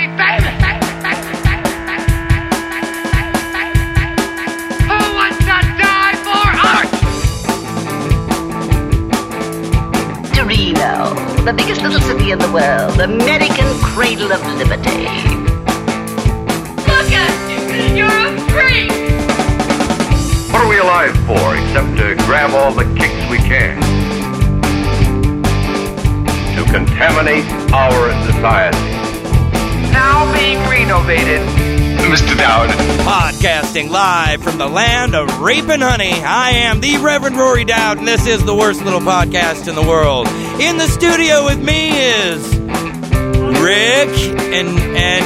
baby. Who wants to die for art? Torino, the biggest little city in the world, American cradle of liberty. Look at you. You're a freak. What are we alive for except to grab all the kicks we can? To contaminate our society. Now being renovated. Mr. Dowd. Podcasting live from the land of rape and honey. I am the Reverend Rory Dowd, and this is the worst little podcast in the world. In the studio with me is Rick and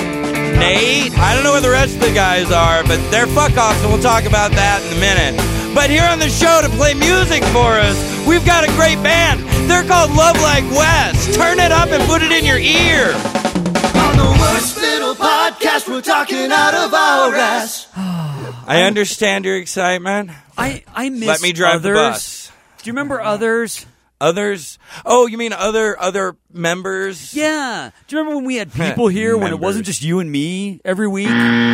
Nate. I don't know where the rest of the guys are, but they're fuck-offs, and we'll talk about that in a minute. But here on the show to play music for us, we've got a great band. They're called Love Like West. Turn it up and put it in your ear. On the worst little podcast, we're talking out of our ass. I understand your excitement. I miss Let me drive the Others. bus. Do you remember Others? Others? Oh, you mean other members? Yeah. Do you remember when we had people here when it wasn't just you and me every week?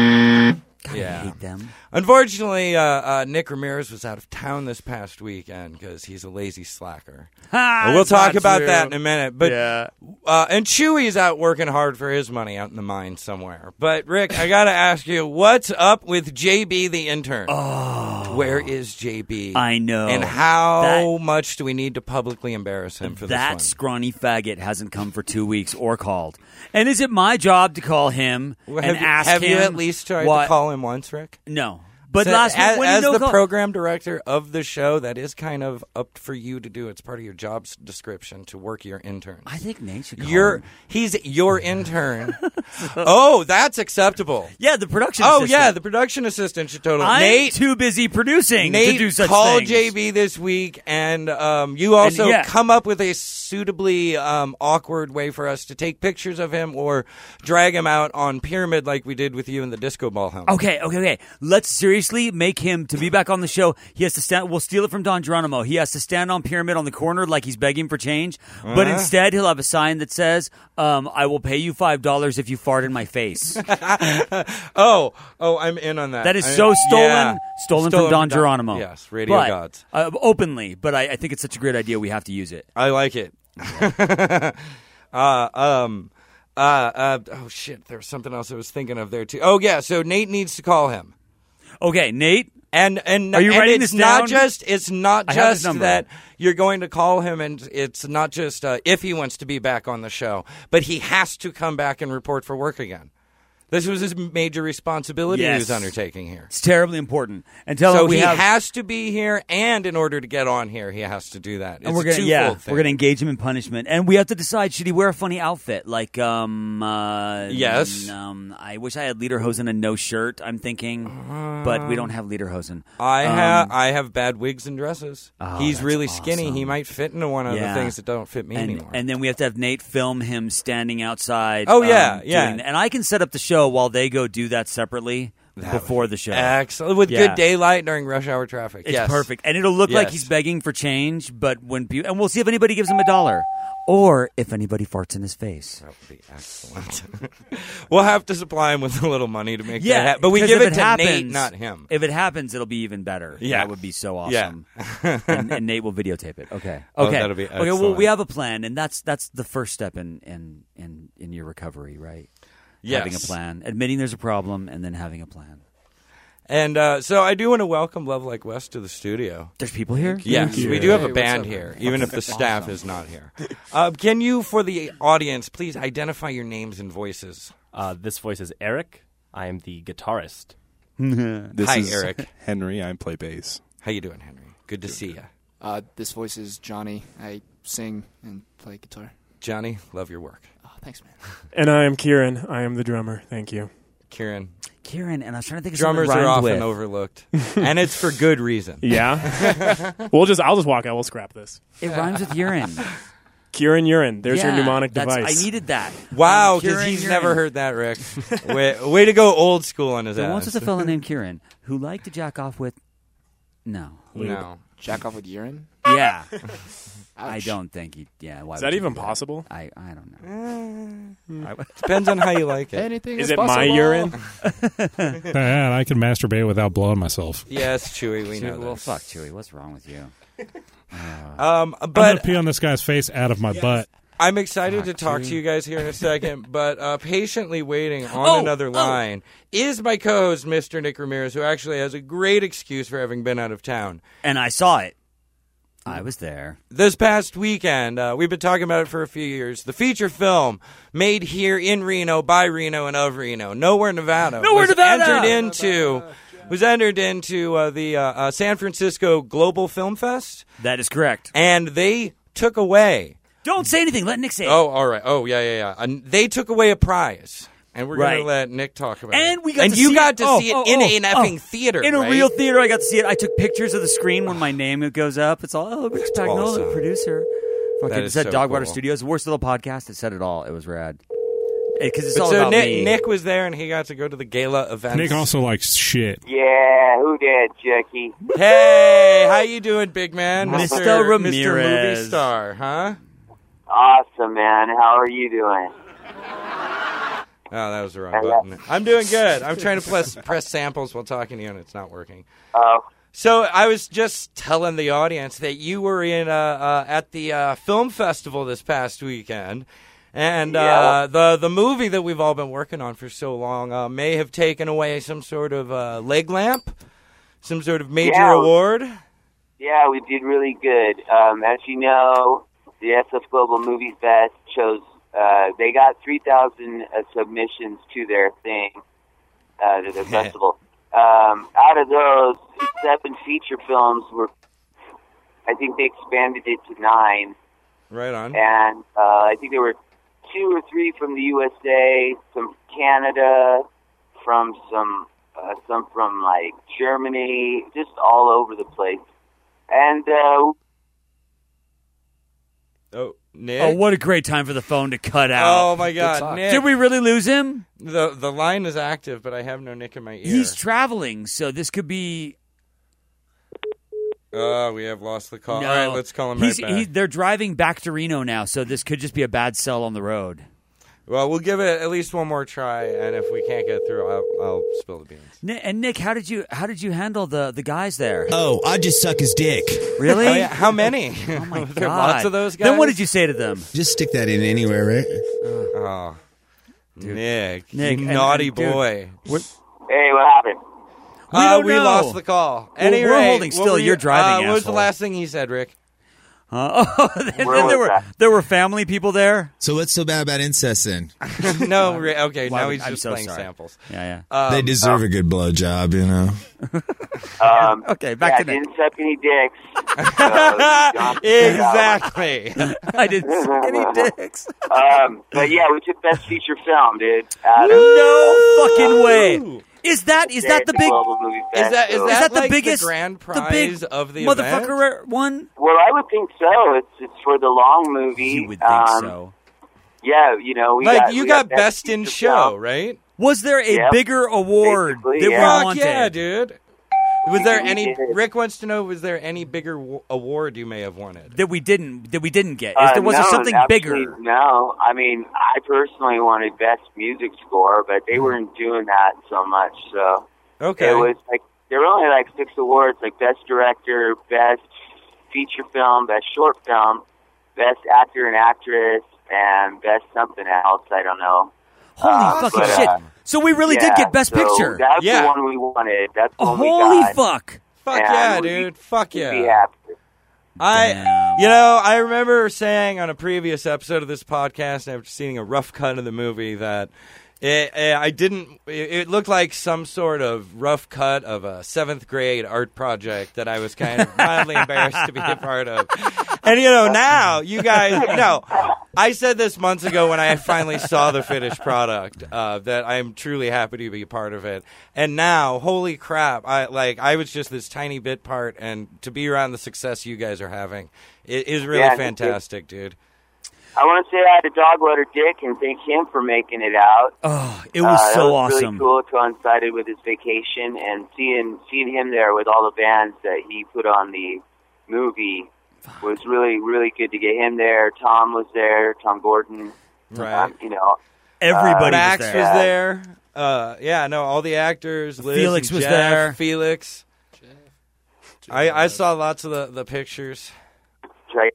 God, Yeah. I hate them. Unfortunately, Nick Ramirez was out of town this past weekend because he's a lazy slacker. We'll talk about that in a minute. But Yeah. and Chewy's out working hard for his money out in the mine somewhere. But Rick, I gotta ask you, what's up with JB the intern? Oh. Where is JB? I know. And how much do we need to publicly embarrass him for That this scrawny faggot hasn't come for 2 weeks or called. And is it my job to call him one? and ask Have him? you at least tried what? to call him once, Rick? No. But So last week, when as you the call- program director of the show, that is kind of up for you to do. It's part of your job description to work your interns. I think Nate should call him. He's your intern. Oh, that's acceptable. Yeah, the production Oh, assistant. yeah, the production assistant should totally. I'm Nate, too busy producing Nate, to do such call things. JB this week, and you also yeah. come up with a suitably awkward way for us to take pictures of him or drag him out on Pyramid like we did with you in the disco ball helmet. Okay. Let's seriously make him, to be back on the show, he has to stand, we'll steal it from Don Geronimo. He has to stand on Pyramid on the corner like he's begging for change, but instead he'll have a sign that says, I will pay you $5 if you fart in my face. Oh, I'm in on that. That is so stolen, Yeah. stolen from Don Geronimo. Yes, radio But, gods. Openly, but I think it's such a great idea we have to use it. I like it. Oh shit! There was something else I was thinking of there too. Oh yeah, so Nate needs to call him. Okay, Nate? And Are you and writing it's this not down? just it's not I have his just number. that you're going to call him, and it's not just if he wants to be back on the show, but he has to come back and report for work again. This was his major responsibility he was Yes. undertaking here. It's terribly important. And tell So him we he have... has to be here, and in order to get on here, he has to do that. It's And we're a gonna, twofold thing. we're gonna engage him in punishment, and we have to decide: should he wear a funny outfit? Like, Yes. I wish I had lederhosen and no shirt. I'm thinking, but we don't have lederhosen. I have bad wigs and dresses. Oh, He's that's really skinny. awesome. He might fit into one of Yeah. the things that don't fit me anymore. And then we have to have Nate film him standing outside. Oh, yeah, yeah. and I can set up the show while they go do that separately before the show. Excellent. With Yeah. good daylight during rush hour traffic. It's yes. perfect, and it'll look like Yes. he's begging for change. But when and we'll see if anybody gives him $1, or if anybody farts in his face. That would be excellent. We'll have to supply him with a little money to make that Yeah, happen. But we 'cause give if it to happens, Nate, not him. If it happens, it'll be even better. Yeah. That would be so Yeah. awesome. and Nate will videotape it. Okay. Oh, Okay. that'll be okay. Well, excellent. we have a plan, and that's the first step in your recovery, right? Yes. Having a plan, admitting there's a problem, and then having a plan. And so I do want to welcome Love Like West to the studio. There's people here. Yes, we do have a Hey, what's band up? here, even if the staff is not here. Can you, for the audience, please identify your names and voices? This voice is Eric. I am the guitarist. This Hi, is Eric. Henry. I play bass. How you doing, Henry? Good to see you. This voice is Johnny. I sing and play guitar. Johnny, love your work. Oh, thanks, man. And I am Kieran. I am the drummer. Thank you. Kieran. Kieran, and I was trying to think of Drummers something are rhymed often with. overlooked, and it's for good reason. Yeah. I'll just walk out. We'll scrap this. It rhymes with urine. Kieran urine. There's your Yeah, mnemonic that's- device. I needed that. Wow, because Kieran he's urine. never heard that, Rick. way to go old school on his There ass. once was a fella named Kieran who liked to jack off with. No. No. Jack off with urine? Yeah. I don't think he. Yeah. Why Is would that you even do that? possible? I don't know. Depends on how you like it. Anything Is is it possible. my urine? Man, I can masturbate without blowing myself. Yes, Chewy, we know Well, this. fuck, Chewy. What's wrong with you? I'm But gonna pee on this guy's face out of my butt. I'm excited to talk to you guys here in a second, but patiently waiting on another line is my co-host, Mr. Nick Ramirez, who actually has a great excuse for having been out of town. And I saw it. I was there. This past weekend, we've been talking about it for a few years. The feature film made here in Reno, by Reno, and of Reno, Nowhere, Nevada, was entered into the San Francisco Global Film Fest, That is correct. and they took away. Don't say anything. Let Nick say it. Oh, all right. Oh, yeah. And they took away a prize, and we're going Right. to let Nick talk about it. And we got and to you see got it. to see it in an effing theater, In a right? real theater. I got to see it. I took pictures of the screen when my name goes up. It's all, Rick Spagnola, awesome. the producer. Fucking, That it is said so Dogwater cool. Studios, worst little podcast. It said it all. It was rad. Because it's But all so about me. Nick was there, and he got to go to the gala event. Nick also likes shit. Yeah, who did, Jackie? Hey, how you doing, big man? Mr. Ramirez. Mr. Movie Star, huh? Awesome, man. How are you doing? Oh, that was the wrong button. I'm doing good. I'm trying to press samples while talking to you, and it's not working. Oh. So I was just telling the audience that you were in at the film festival this past weekend, and the movie that we've all been working on for so long may have taken away some sort of leg lamp, some sort of major award. Yeah, we did really good. As you know, the SF Global Movie Fest chose, they got 3,000 submissions to their thing, to their festival. Out of those, 7 feature films were, I think they expanded it to 9. Right on. And I think there were 2 or 3 from the USA, some from Canada, from some from like Germany, just all over the place. And Nick? Oh, what a great time for the phone to cut out. Oh, my God, Nick. Did we really lose him? The line is active, but I have no Nick in my ear. He's traveling, so this could be... Oh, we have lost the call. No. All right, let's call him right back. They're driving back to Reno now, so this could just be a bad sell on the road. Well, we'll give it at least one more try, and if we can't get through, I'll spill the beans. And Nick, how did you handle the guys there? Oh, I just suck his dick. Really? Oh, yeah. How many? Oh my Was God! there lots of those guys? Then what did you say to them? Just stick that in anywhere, right? Oh, Nick, Nick, you and- naughty and dude, boy. hey, what happened? don't We know. lost the call. We're Anyway, holding still. You're driving, What was the asshole. last thing he said, Rick? Then Where there was that? there were family people there. So what's so bad about incest then? No, Rick. Okay, Why now would- he's I'm just so playing sorry. samples. Yeah. They deserve a good blowjob, you know. Okay, back to I Nick. didn't suck any dicks. So you don't have to figure out. Exactly. I didn't suck any dicks. But yeah, we took best feature film, dude. No fucking way. Is that the big? Global Movie Fest, Is that so- Is that the like biggest the grand the prize big of the motherfucker event? one? Well, I would think so. It's for the long movie. You would think so. Yeah, you know, we got best best in feature show, film. right? Was there a Yep. bigger award Basically, that yeah. we Fuck wanted? yeah, dude. Was there We any? did. Rick wants to know: was there any bigger award you may have wanted? That we didn't get? Was No, there something absolutely bigger? No, I mean, I personally wanted best music score, but they weren't doing that so much. So Okay. it was like there were only like 6 awards, like best director, best feature film, best short film, best actor and actress, and best something else. I don't know. Holy fucking but, shit! So we really did get best so picture. That's Yeah. the one we wanted. That's the one we Holy got. fuck! Fuck And yeah, we'd be- dude. Fuck we'd be yeah. happy. I remember saying on a previous episode of this podcast after seeing a rough cut of the movie that it looked like some sort of rough cut of a 7th grade art project that I was kind of mildly embarrassed to be a part of. And, now you guys, I said this months ago when I finally saw the finished product, that I'm truly happy to be a part of it. And now, holy crap, I was just this tiny bit part, and to be around the success you guys are having, it is really Yeah, fantastic, dude. I want to say hi to Dogwater Dick and thank him for making it out. Oh, it was that so was awesome. Really cool, coincided with his vacation and seeing him there with all the bands that he put on the movie. was really, really good to get him there. Tom was there. Tom Gordon. Right. Everybody Max was was there. there. All the actors. Liz Felix and was Jeff, there. Felix. I saw lots of the pictures. Right.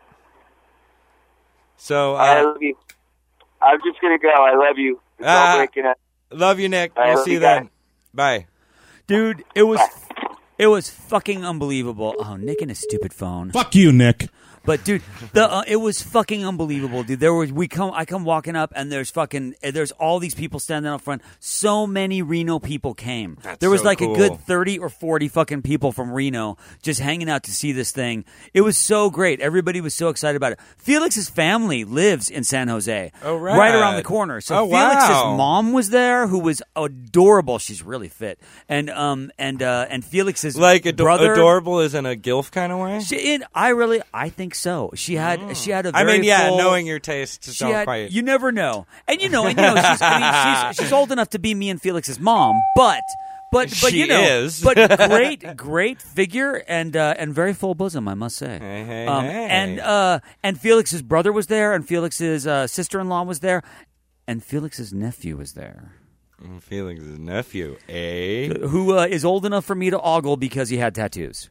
So I love you. I'm just gonna go. I love you. It's all breaking up. Love you, Nick. I We'll love see you you then. guys. Bye. Dude, it was fucking unbelievable. Oh, Nick and his stupid phone. Fuck you, Nick. But dude, it was fucking unbelievable, dude. I come walking up and there's all these people standing up front. So many Reno people came. There was so a cool. good 30 or 40 fucking people from Reno just hanging out to see this thing. It was so great. Everybody was so excited about it. Felix's family lives in San Jose. Oh, right. Right around the corner. So Felix's wow. mom was there, who was adorable. She's really fit. And Felix's brother, adorable is in a gilf kind of way. I think so. She had a very full, knowing your tastes don't quite. You never know. And she's old enough to be me and Felix's mom, but She is. but great figure and very full bosom, I must say. Hey. And Felix's brother was there, and Felix's sister-in-law was there, and Felix's nephew was there. Felix's nephew, eh? Who is old enough for me to ogle because he had tattoos.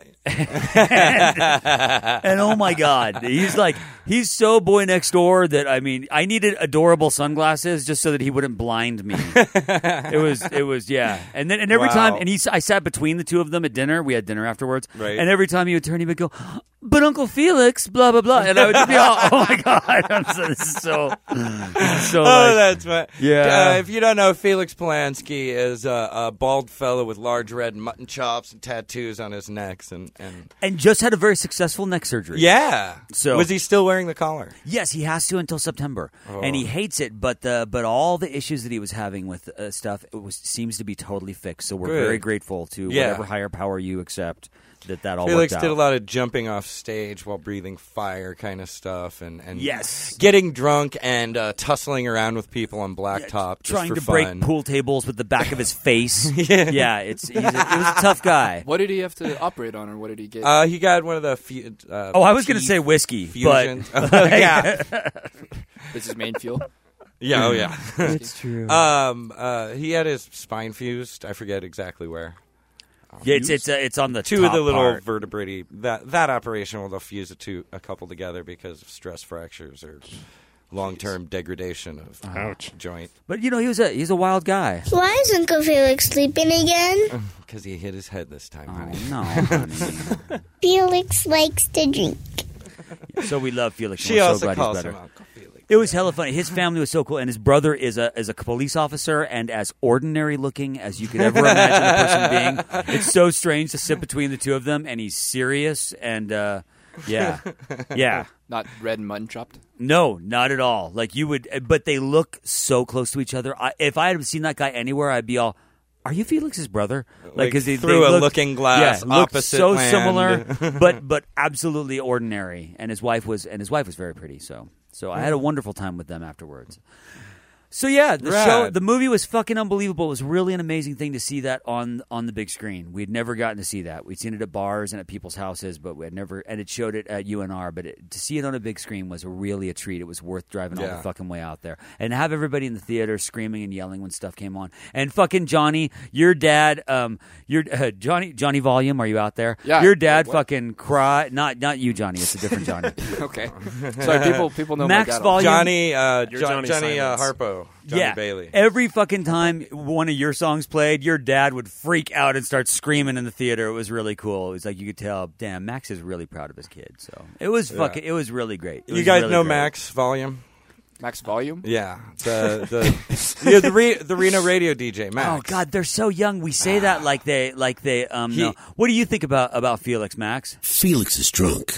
and oh my God, he's so boy next door that I needed adorable sunglasses just so that he wouldn't blind me. It was yeah. And every time, and I sat between the two of them at dinner. We had dinner afterwards, right? And every time he would turn, he would go, "But Uncle Felix, blah blah blah," and I would just be all, "Oh my God, this is so." That's right. Yeah. If you don't know, Felix Polanski is a bald fellow with large red mutton chops and tattoos on his necks, and just had a very successful neck surgery. Yeah. So was he still wearing the collar? Yes, he has to until September, and he hates it. But all the issues that he was having with stuff seems to be totally fixed. So we're very grateful to whatever higher power you accept that all Felix worked out. did a lot of jumping off stage while breathing fire kind of stuff, and yes, getting drunk and tussling around with people on blacktop, trying to fun. break pool tables with the back of his face. Yeah, he was a tough guy. What did he have to operate on, or what did he get? He got one of the. I was going to say whiskey, fusions. but yeah, this is main fuel. Yeah, oh yeah, it's true. He had his spine fused. I forget exactly where. Yeah, it's on the two top of the little part. vertebrae. That operation will they'll fuse a couple together because of stress fractures or long-term degradation of joint. But he's a wild guy. Why is Uncle Felix sleeping again? Because he hit his head this time. honey. No, honey. Felix likes to drink. So we love Felix. She We're also so glad calls he's better. him Uncle Felix. It was hella funny. His family was so cool, and his brother is a police officer and as ordinary looking as you could ever imagine a person being. It's so strange to sit between the two of them, and he's serious and yeah. Not red and mutton chopped. No, not at all. Like you would, but they look so close to each other. If I had seen that guy anywhere, I'd be all, "Are you Felix's brother?" Like because through a looking glass, looked opposite so land. similar, but absolutely ordinary. And his wife was very pretty. So I had a wonderful time with them afterwards. So yeah, the movie was fucking unbelievable. It was really an amazing thing to see that on the big screen. We'd never gotten to see that. We'd seen it at bars and at people's houses, but we had never. And it showed it at UNR, but to see it on a big screen was really a treat. It was worth driving all the fucking way out there and have everybody in the theater screaming and yelling when stuff came on. And fucking Johnny, your dad, Johnny Volume, are you out there? Yeah. Your dad fucking cried. Not you, Johnny. It's a different Johnny. Okay. Sorry, people know Max my dad. Volume. Johnny Johnny Harpo. Johnny Bailey. Every fucking time one of your songs played, your dad would freak out and start screaming in the theater. It was really cool. It was like you could tell, damn, Max is really proud of his kid. So it was it was really great. You guys know Max Volume? Max Volume? Yeah, the Reno radio DJ, Max. Oh God, they're so young. We say that like they know. What do you think about Felix, Max? Felix is drunk.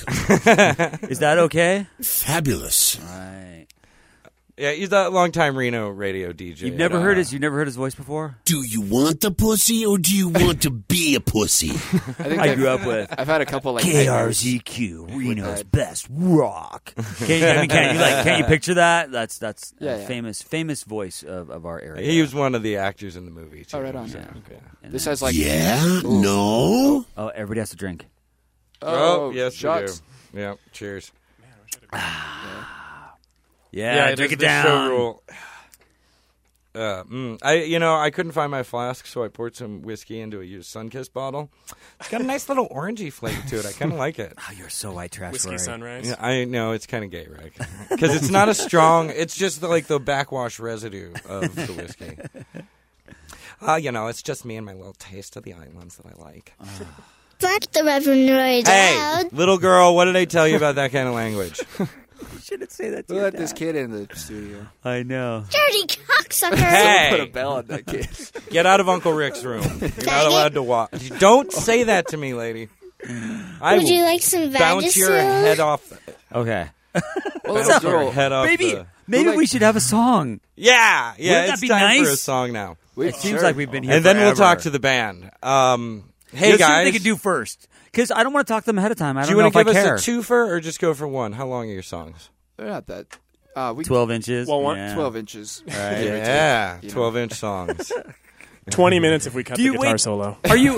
Is that okay? Fabulous. Right. Yeah, he's a longtime Reno radio DJ. You've never heard his voice before? Do you want the pussy or do you want to be a pussy? I grew up with. I've had a couple like KRZQ, Reno's best rock. Can't you picture that? That's famous voice of our area. He was one of the actors in the movie too. Oh, right on. Yeah. Okay. This has like no. Oh, everybody has to drink. Oh, yes, shots. we do. Yeah, cheers. Yeah, drink it the down. show rule. I couldn't find my flask, so I poured some whiskey into a used Sunkist bottle. It's got a nice little orangey flavor to it. I kind of like it. Oh, you're so white trash. Whiskey Rory. sunrise. Yeah, I know it's kind of gay, right? Because it's not a strong. It's just like the backwash residue of the whiskey. It's just me and my little taste of the islands that I like. That's the Reverend Roy Hey, Dowd. little girl, what did I tell you about that kind of language? You shouldn't say that to Who your let this dad. kid in the studio? I know. Dirty cocksucker. Hey. Put a bell on that kid. Get out of Uncle Rick's room. You're not allowed to walk. Don't say that to me, lady. I Would will you like some bounce your Vagisil? head off. Okay. Bounce your head off. Maybe we should have a song. Yeah. Wouldn't that It's be time for nice? a song now. It seems like we've been here And then we'll forever. talk to the band. Hey, Let's see what guys. they can do first. Because I don't want to talk to them ahead of time. I Do don't you know want to if give I us care. a twofer or just go for one? How long are your songs? They're not that. 12 inches. Well, one- Yeah. 12 inches. Right. Yeah, You know. 12-inch songs. 20 minutes if we cut Do the you guitar wait- solo. Are you?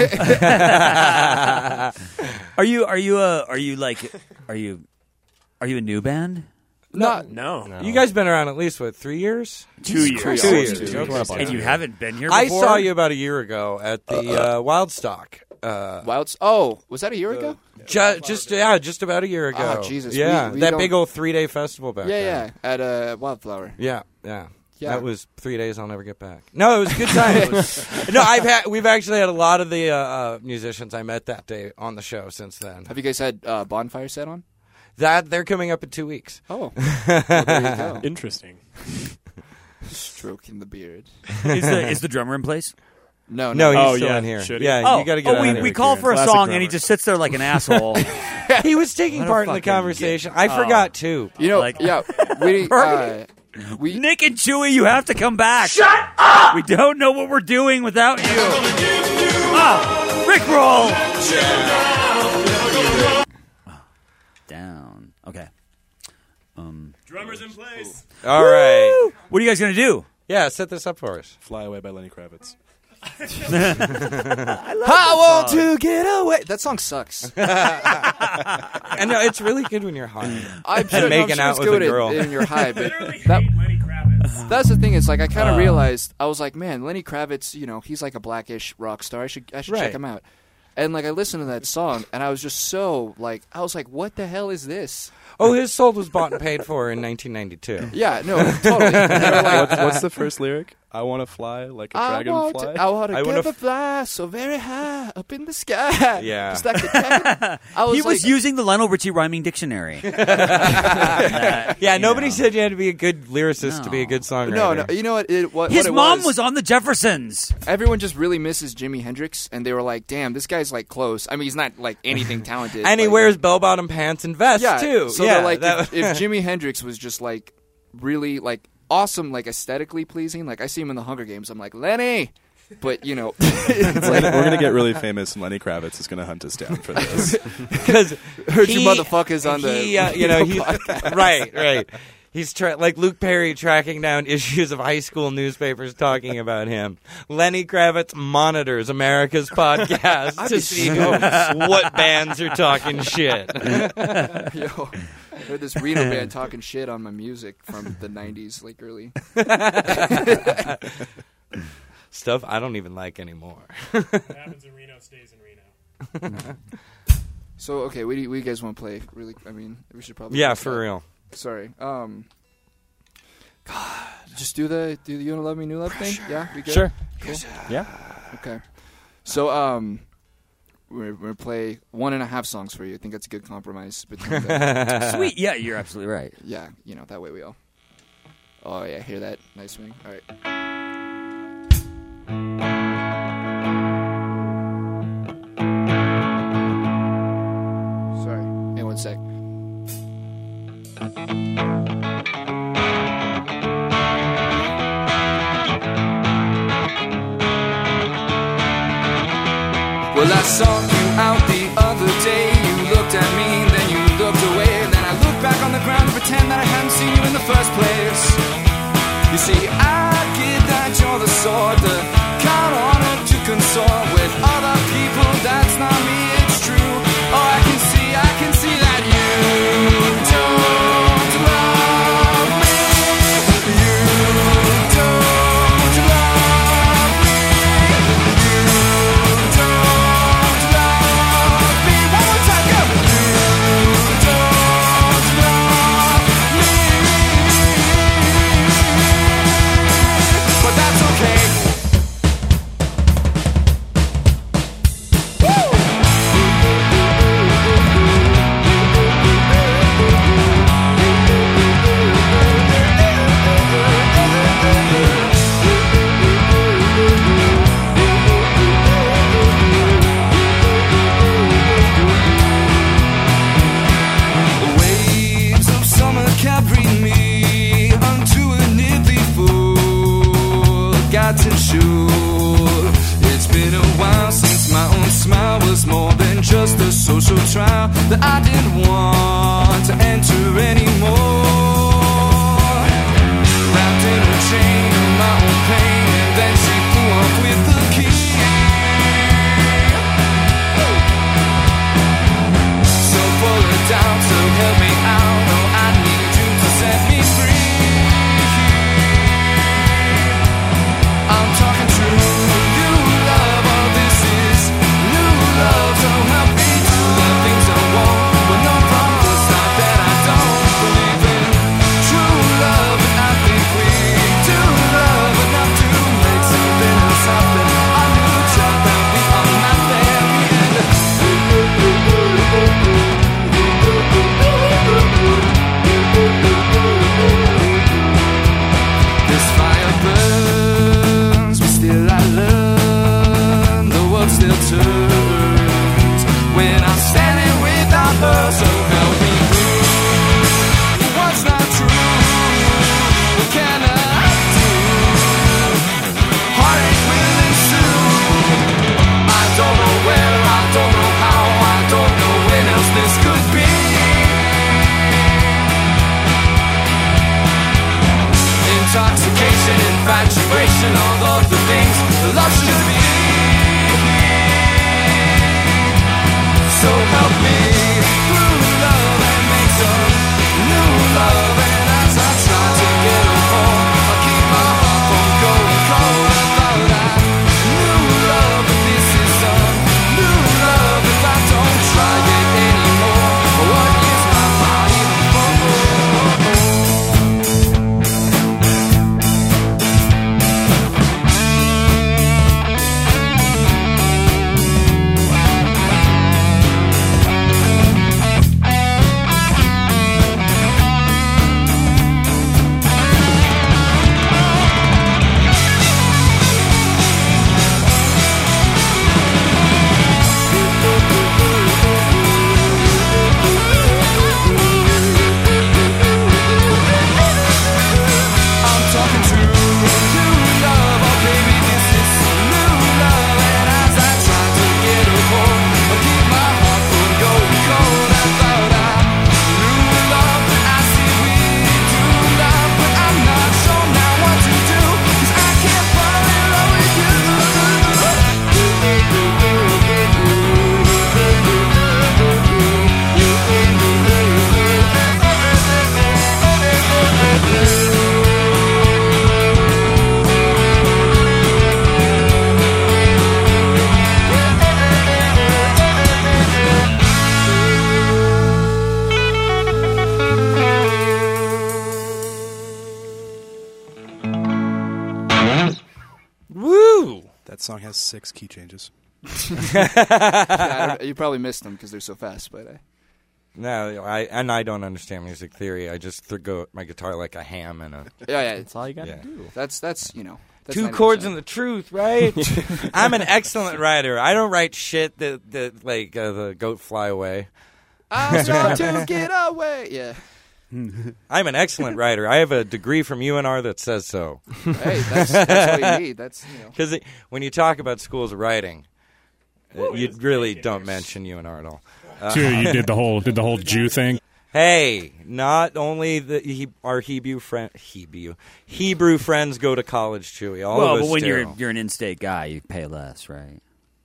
Are you a new band? No. You guys been around at least, 3 years? 2 years. 2 years. Two Okay. years. And you haven't been here I before? saw you about a year ago at the Wildstock. Wilds. Oh, was that a year ago? Just about a year ago. Oh, Jesus. Yeah, We that don't- big old 3-day festival back Yeah, then. yeah. At Wildflower. Yeah. Yeah. That was 3 days I'll never get back. No, it was a good time. No, we've actually had a lot of the musicians I met that day on the show since then. Have you guys had Bonfire set on? That they're coming up in 2 weeks. Oh. Well, there you go. Interesting. Stroking the beard. Is the drummer in place? No, No, no. he's still in here. Should he? Yeah, you got to get out of we here. call for a Classic song drummer. and he just sits there like an asshole. He was taking What a part in the fucking conversation. I forgot too. You know, Like- yeah, we Nick and Chewy, you have to come back. Shut up! We don't know what we're doing without you. Rickroll! Down. Okay. Drummers in place. All right. What are you guys going to do? Yeah, set this up for us. Fly Away by Lenny Kravitz. I want to get away. That song sucks. And no, it's really good when you're high. I'm sure, making out it's with good a girl. in your high, but Literally that, hate Lenny Kravitz. that's the thing. Is like I kind of realized I was like, man, Lenny Kravitz. You know, he's like a blackish rock star. I should Right. check him out. And like I listened to that song, and I was just so like, I was like, what the hell is this? Oh, his soul was bought and paid for in 1992. Yeah, no, totally. They were like, What's the first lyric? I want to fly like a I want dragonfly. to I wanna get a fly so very high up in the sky. Yeah. Just like a dragon. He was like, using the Lionel Richie rhyming dictionary. Yeah, nobody said you had to be a good lyricist to be a good songwriter. no, you know what? His what it mom was on the Jeffersons. Everyone just really misses Jimi Hendrix, and they were like, "Damn, this guy's like close." I mean, he's not like anything talented. And he like, wears bell-bottom pants and vests, yeah, too. So yeah, they're like, that- if Jimi Hendrix was just like really like awesome, like aesthetically pleasing, like I see him in the Hunger Games, I'm like Lenny, but you know, it's We're like gonna get really famous, and Lenny Kravitz is gonna hunt us down for this. because heard you motherfuckers on the he's right. He's like Luke Perry tracking down issues of high school newspapers talking about him. Lenny Kravitz monitors America's podcast to see what bands are talking shit. Yo, I heard this Reno band talking shit on my music from the 90s, like early. Stuff I don't even like anymore. What happens in Reno stays in Reno. So, okay, what do you guys want to play? Really, I mean, we should probably... Yeah, press for that. real. Sorry. Just do the You Wanna Love Me, New Love thing? Yeah, we good? Sure. Cool. Yeah. Okay. So, we're going to play 1.5 songs for you. I think that's a good compromise between the... Sweet. Yeah, you're absolutely right. Yeah, you know, that way we all... Oh, yeah, hear that? Nice swing. All right. Sorry. Hey, one sec. Well, I sought you out the other day. You looked at me, then you looked away. Then I looked back on the ground to pretend that I hadn't seen you in the first place. You see, I get that you're the sort that count on it to consort with other people. That's not me, it's true. Oh, I can see sure. It's been a while since my own smile was more than just a social trial that I didn't want to enter anymore. Wrapped in a chain of my own pain, and then she flew off with the key. So full of doubt, so help me out. Oh, I need you to set me free. I'm talking true new love. Oh, this is new love. So help me do the things I want, but no promise not that I don't believe in true love. And I think we do love enough to make something else happen. I knew a job that we are not there yet. This fire burns, but still I learn. The world still turns when I'm standing without her. So help me through what's not true. What can I do? Heartache will ensue. I don't know where, I don't know how, I don't know when else this could be. Intoxication, infatuation, all of the things love should be. So help me through love and make some new love. And as I try to get a hold, I keep my heart from going cold. I thought I knew love, but this is a new love. If I don't try it anymore, what is my heart even for? I'm talking true new love, oh baby, this is new love. And as I try to get a hold, I keep my heart from going cold. I thought I knew love, I see we do love, but I'm not sure now what to do, 'cause I can't fall in love with you. Woo! That song has 6 key changes. Yeah, you probably missed them because they're so fast, but No, I don't understand music theory. I just go at my guitar like a ham and a. yeah, That's all you got to Yeah. do. that's that's 2 chords and the truth, right? I'm an excellent writer. I don't write shit that like the goat fly away. I'm trying to get away. Yeah. I'm an excellent writer. I have a degree from UNR that says so. Hey, that's what you need. That's Because when you talk about schools of writing, you really don't mention UNR at all. You did the whole Jew thing. Hey, not only our Hebrew friends go to college, Chewy. All of us but when do. you're an in-state guy, you pay less, right?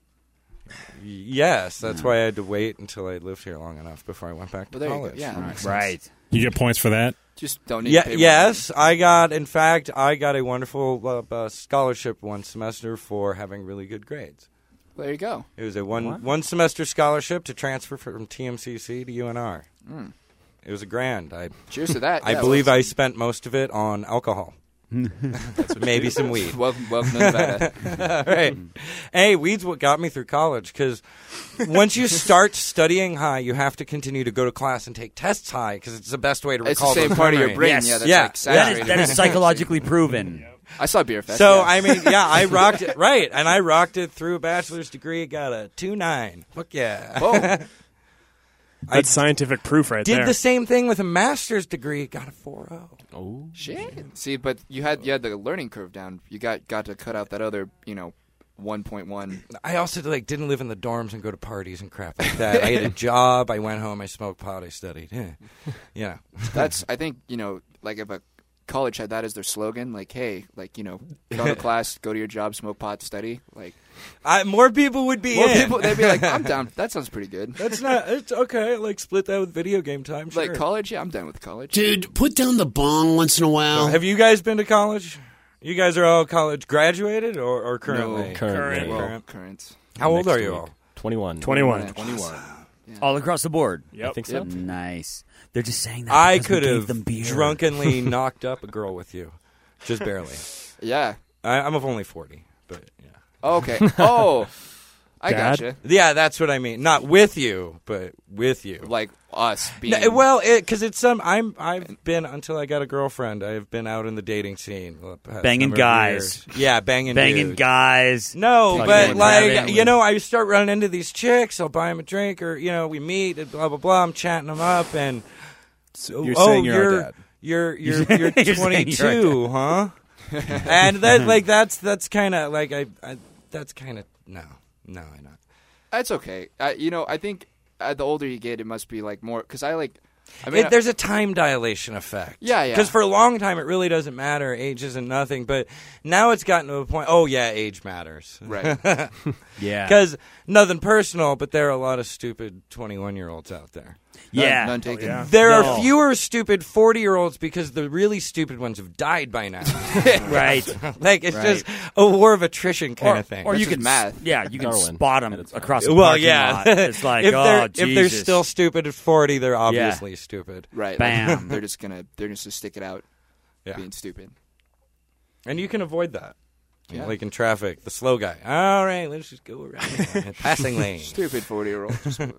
Yes, that's why I had to wait until I lived here long enough before I went back to Well, there you go. college. Yeah, Right. You get points for that. Just don't need to pay Yes, I got a wonderful scholarship one semester for having really good grades. Well, there you go. It was a one semester scholarship to transfer from TMCC to UNR. Mm. It was a grand. Cheers to that. I Yeah, believe I spent most of it on alcohol. Maybe some weed. Welcome to Nevada. All right. Hey, weed's what got me through college, because once you start studying high, you have to continue to go to class and take tests high, because it's the best way to recall It's the same those part of your memories. brain. Yes. Yeah, that's Yeah. like saturated. That is psychologically proven. I saw Beer Fest. So, yeah. I mean, yeah, I rocked it, right, and I rocked it through a bachelor's degree, got a 2.9. Fuck yeah. Whoa. That's scientific proof right Did there. the same thing with a master's degree. Got a 4.0. Oh shit! See, but you had the learning curve down. You got to cut out that other 1.1. I also didn't live in the dorms and go to parties and crap like that. I had a job. I went home. I smoked pot. I studied. Yeah. That's I think like if a college had that as their slogan, like hey, go to class, go to your job, smoke pot, study. Like more people would be more in. people. They'd be like, I'm down. That sounds pretty good. That's not. It's okay. Like split that with video game time. Sure. Like college, yeah, I'm done with college. Dude, put down the bong once in a while. Have you guys been to college? You guys are all college graduated or currently? No, current. How old are you all? 21. 21. All across the board. I think so. Nice. They're just saying that I because could we gave have them beer. drunkenly knocked up a girl with you, just barely. Yeah, I'm of only 40, but yeah. Okay. Oh, I Dad? gotcha. Yeah, that's what I mean. Not with you, but with you. Like us being. No, well, because it's some. I've been until I got a girlfriend. I've been out in the dating scene, the past Banging number of guys. years. Yeah, banging Banging guys. No, Fucking but having- I start running into these chicks. I'll buy them a drink, or we meet, and blah blah blah. I'm chatting them up, and You're saying you're our dad. You're saying you're 22, huh? And that's kind of like I that's kind of no, I'm not. That's okay. I think the older you get, it must be like more because There's a time dilation effect. Yeah. Because for a long time, it really doesn't matter. Age isn't nothing. But now it's gotten to a point, age matters. Right. Yeah. Because nothing personal, but there are a lot of stupid 21-year-olds out there. Yeah. None taken. yeah. There are fewer stupid 40-year-olds because the really stupid ones have died by now. Right. It's just a war of attrition kind of thing. Or you That's can just math. Yeah, you can Darwin. spot them across the well, parking yeah. lot. It's like, if they're Jesus. still stupid at 40, they're obviously stupid. Right. Bam. They're just gonna stick it out, Yeah. being stupid. And you can avoid that. Yeah. Like in traffic, the slow guy. All right, let's just go around. Passing lane. Stupid 40-year-old.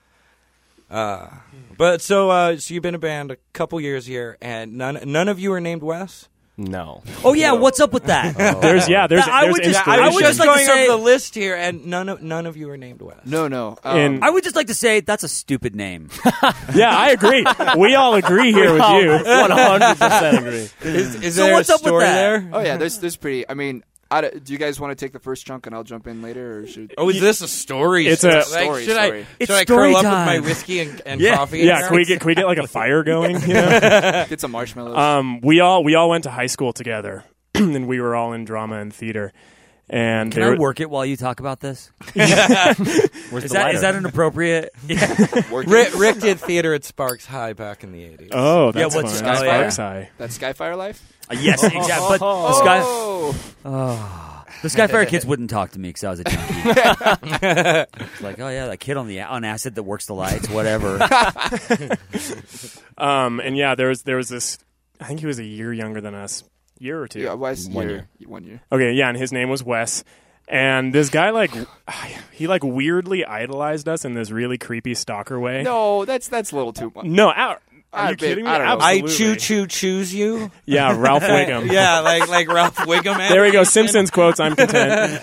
But so you've been a band a couple years here, and none of you are named Wes? No. Oh yeah, what's up with that? There's I would just like to say up the list here, and none of you are named Wes. No. I would just like to say that's a stupid name. Yeah, I agree. We all agree here with you. 100% agree. Is So there what's a up with story that? there? Oh yeah, there's pretty. I mean, do you guys want to take the first chunk and I'll jump in later, or should? Oh, is this a story? It's a story. Should story. I story curl up time. with my whiskey and Yeah. coffee? Yeah, can we get like a fire going? You know? Get some marshmallows. We all went to high school together, and we were all in drama and theater. And Can I work it while you talk about this? Where's Is the lighter? that an appropriate? Rick did theater at Sparks High back in the 80s. Oh, that's what's fun. Skyfire? Sparks High. That Skyfire life. Yes, exactly. But the Skyfire kids wouldn't talk to me because I was a junkie. It's like, oh yeah, that kid on acid that works the lights, whatever. And yeah, there was this. I think he was a year younger than us, year or two. Yeah, Wes. 1 year. 1 year. Okay, yeah, and his name was Wes. And this guy he weirdly idolized us in this really creepy stalker way. No, that's a little too much. No, are you kidding me? I don't know. I Absolutely. choose you. Yeah, Ralph Wiggum. Yeah, like Ralph Wiggum. There we go. Simpsons quotes. I'm content.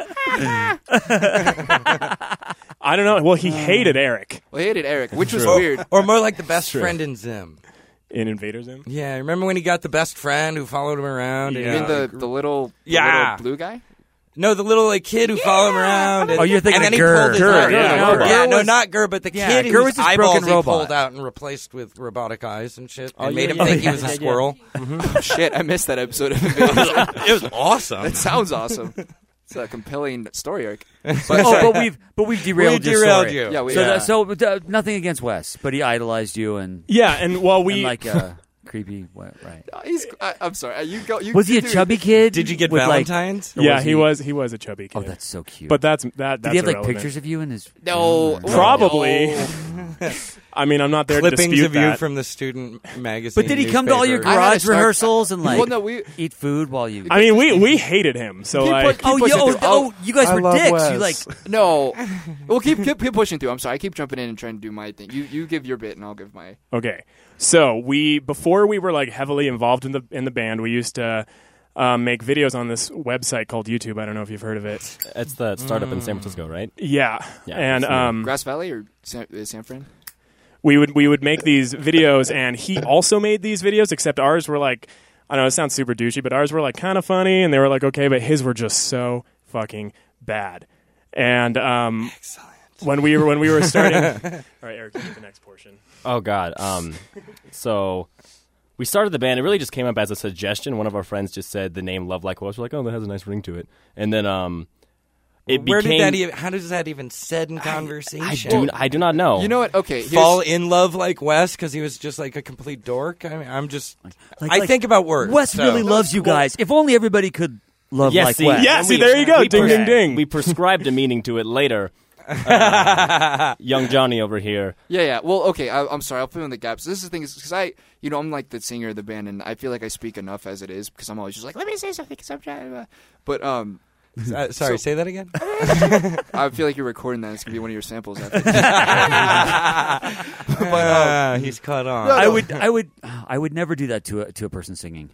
I don't know. Well, he hated Eric Well, he hated Eric, which was weird. Or more like the best friend in Zim. in Invader Zim. Yeah, remember when he got the best friend who followed him around? You and, mean the little blue guy? No, the little kid who followed him around. And, Oh, you're thinking and then of he Gur. pulled his Gur, eye- yeah, no, Gur. yeah, no, was- not Gur, but the Yeah, kid Gur whose was this eyeballs broken he robot. pulled out and replaced with robotic eyes and shit, and Oh, made yeah, him yeah, think he yeah, was a yeah, yeah. squirrel. Oh, shit, I missed that episode of Invader. It was awesome. That sounds awesome. It's a compelling story arc. But we've derailed your derailed story. you. Yeah, So nothing against Wes, but he idolized you and Yeah, and and like creepy, right? I'm sorry. You go. Was he a chubby kid? Did you get with, like- Valentine's? or yeah, was he was a chubby kid. Oh, that's so cute. But that's Did he have like irrelevant. pictures of you in his? No. room or- Probably. I mean, I'm not there to Clippings dispute of you that. from the student magazine. But did he come to all your newspaper. I had to garage start- rehearsals and like Well, no, we- eat food while you? I mean, we hated him. So like, You guys I were love dicks. Wes. You like No. Well, keep pushing through. I'm sorry. I keep jumping in and trying to do my thing. You give your bit and I'll give my. okay. So before we were like heavily involved in the band, we used to make videos on this website called YouTube. I don't know if you've heard of it. It's the startup in San Francisco, right? Yeah, Yeah, and it's Grass Valley or San Fran? we would make these videos, and he also made these videos, except ours were like, I know it sounds super douchey, but ours were like kind of funny, and they were like okay, but his were just so fucking bad. And when we were starting, all right, Eric, you get the next portion. Oh God. So we started the band. It really just came up as a suggestion. One of our friends just said the name Love Like Wes. We're like, oh, that has a nice ring to it. And then Where did that how does that even said in conversation? I do not know. You know what? Okay, fall in love like Wes because he was just like a complete dork. I mean, I'm just I think about words. Wes really loves you guys. If only everybody could love like Wes. Yeah, see, there you go. Ding, ding, ding. We prescribed a meaning to it later. Young Johnny over here. Yeah. Well, okay. I'm sorry. I'll fill in the gaps. This is the thing, because I'm like the singer of the band, and I feel like I speak enough as it is because I'm always just like, let me say something. But sorry, say that again. I feel like you're recording that. It's gonna be one of your samples. After. But he's caught on. No. I would never do that to a person singing.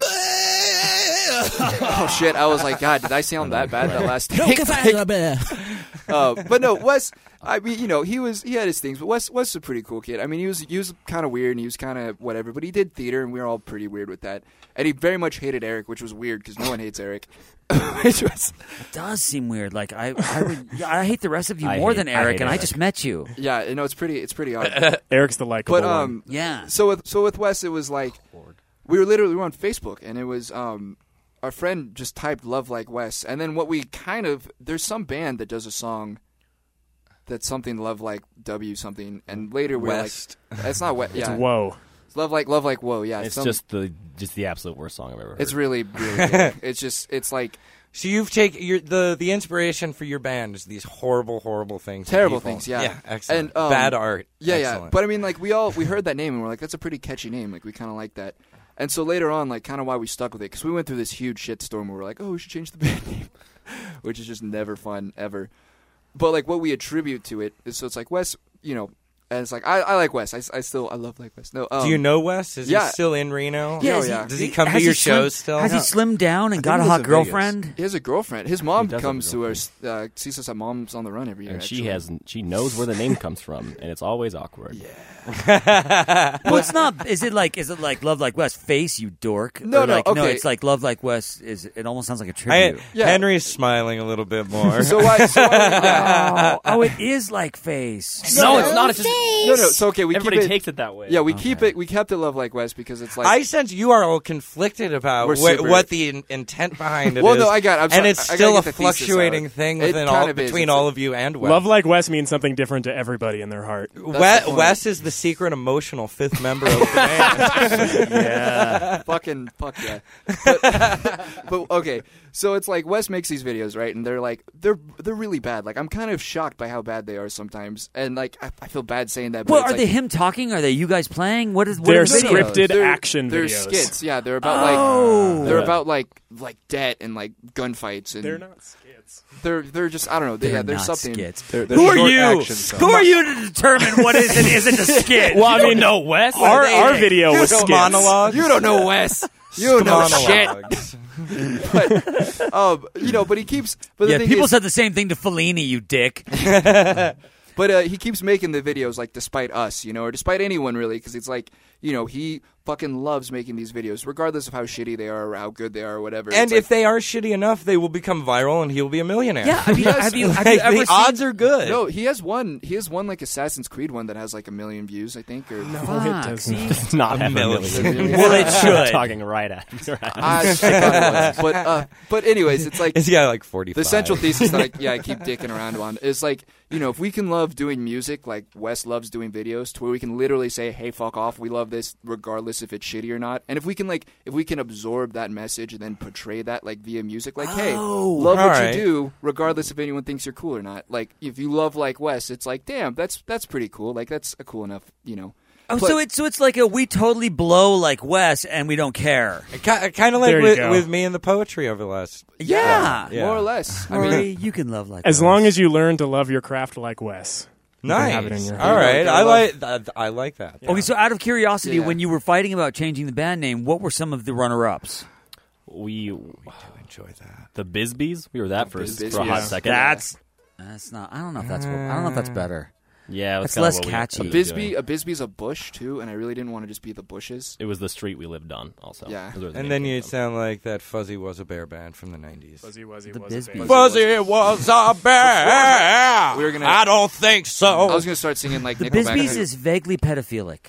Oh shit! I was like, God, did I sound that bad that last take? But no, Wes. I mean, he had his things, but Wes was a pretty cool kid. I mean, he was kind of weird and he was kind of whatever, but he did theater, and we were all pretty weird with that. And he very much hated Eric, which was weird because no one hates Eric. It does seem weird. Like I hate the rest of you more than Eric, and I just met you. Yeah, it's pretty odd. Eric's the likable one. Yeah. So with Wes, it was like we were on Facebook, and it was our friend just typed "Love Like Wes," and then there's some band that does a song that's something Love Like W something, and later we're West. like, it's not West. Yeah, it's Whoa. It's Love Like Whoa. Yeah, it's just the absolute worst song I've ever heard. It's really good. It's like. So you've taken the inspiration for your band is these horrible things, terrible things, yeah, yeah, excellent, and bad art, yeah, excellent. yeah. But I mean, like we heard that name and we're like, that's a pretty catchy name. Like we kind of like that. And so later on, like, kind of why we stuck with it, because we went through this huge shitstorm where we're like, oh, we should change the band name, which is just never fun, ever. But, like, what we attribute to it is, so it's like, Wes, and it's like, I like Wes. I love like Wes. No, do you know Wes? Is he still in Reno? Yeah. Does he come to your shows still? Has he slimmed down and got a hot girlfriend? He has a girlfriend. His mom comes to our, sees us at Mom's on the Run every year. And she knows where the name comes from, and it's always awkward. Yeah. Well, it's not. Is it like Love Like Wes? Face, you dork. No, okay. No, it's like Love Like Wes. It almost sounds like a tribute. Henry's smiling a little bit more. Oh, it is like Face. No, it's not. It's just no. So okay, everybody takes it that way. Yeah, we keep it. We kept it Love Like Wes because it's like I sense you are all conflicted about what the intent behind it is. Well, no, I got it. And it's still a fluctuating thing between all of you and Wes. Love Like Wes means something different to everybody in their heart. Wes is the secret emotional fifth member of the band. Yeah, fuck yeah. But okay, so it's like Wes makes these videos, right? And they're like they're really bad. Like I'm kind of shocked by how bad they are sometimes, and like I feel bad saying that. But well, are they him talking? Are they you guys playing? What is? They're are the scripted action they're videos. Skits. Yeah, they're about about like debt and like gunfights, and they're not skits. They're just I don't know. They're not something. Skits. They're Who are you? films. Who are you to determine what is and isn't a skit? Well, I mean, no, Wes. Our video was skits. Monologues. You don't know Wes. You know shit. But he keeps. But the thing people is, said the same thing to Fellini, you dick. But he keeps making the videos like despite us, or despite anyone really, because it's like he fucking loves making these videos, regardless of how shitty they are or how good they are or whatever. And if they are shitty enough, they will become viral, and he'll be a millionaire. Yeah, I mean, have you ever the odds are good. No, he has one. He has one like Assassin's Creed one that has like 1 million views, I think. Or no, it doesn't. It's not a million. Well, it should. Talking right at your ass. But anyways, it's like it's got like 45. The central thesis that I keep dicking around on is like if we can love doing music like Wes loves doing videos, to where we can literally say, hey, fuck off, we love this regardless if it's shitty or not. And if we can absorb that message and then portray that like via music, like, hey, love what you do regardless if anyone thinks you're cool or not. Like if you love like Wes, it's like, damn, that's pretty cool. Like that's a cool enough, Oh, so it's like we totally blow like Wes and we don't care. Kind of like with me and the poetry over the last yeah. More or less. Rory, you can love like as Wes. long as you learn to love your craft like Wes. Nice. Have it in your all right, I like that. Yeah. Okay, so out of curiosity, when you were fighting about changing the band name, what were some of the runner-ups? We do enjoy that. The Bisbees. We were that for a hot second. That's not. I don't know if that's better. Yeah, That's kinda less what we catchy. ended up doing. A Bisbee's a bush too, and I really didn't want to just be the bushes. It was the street we lived on, also. Yeah. That's where the And name then came you from. sound like that Fuzzy Was a Bear band from the 90s. Fuzzy was a Bisbees. bear. Fuzzy was a bear. We were gonna- I don't think so. I was gonna start singing like The Nickelback. Bisbees is vaguely pedophilic.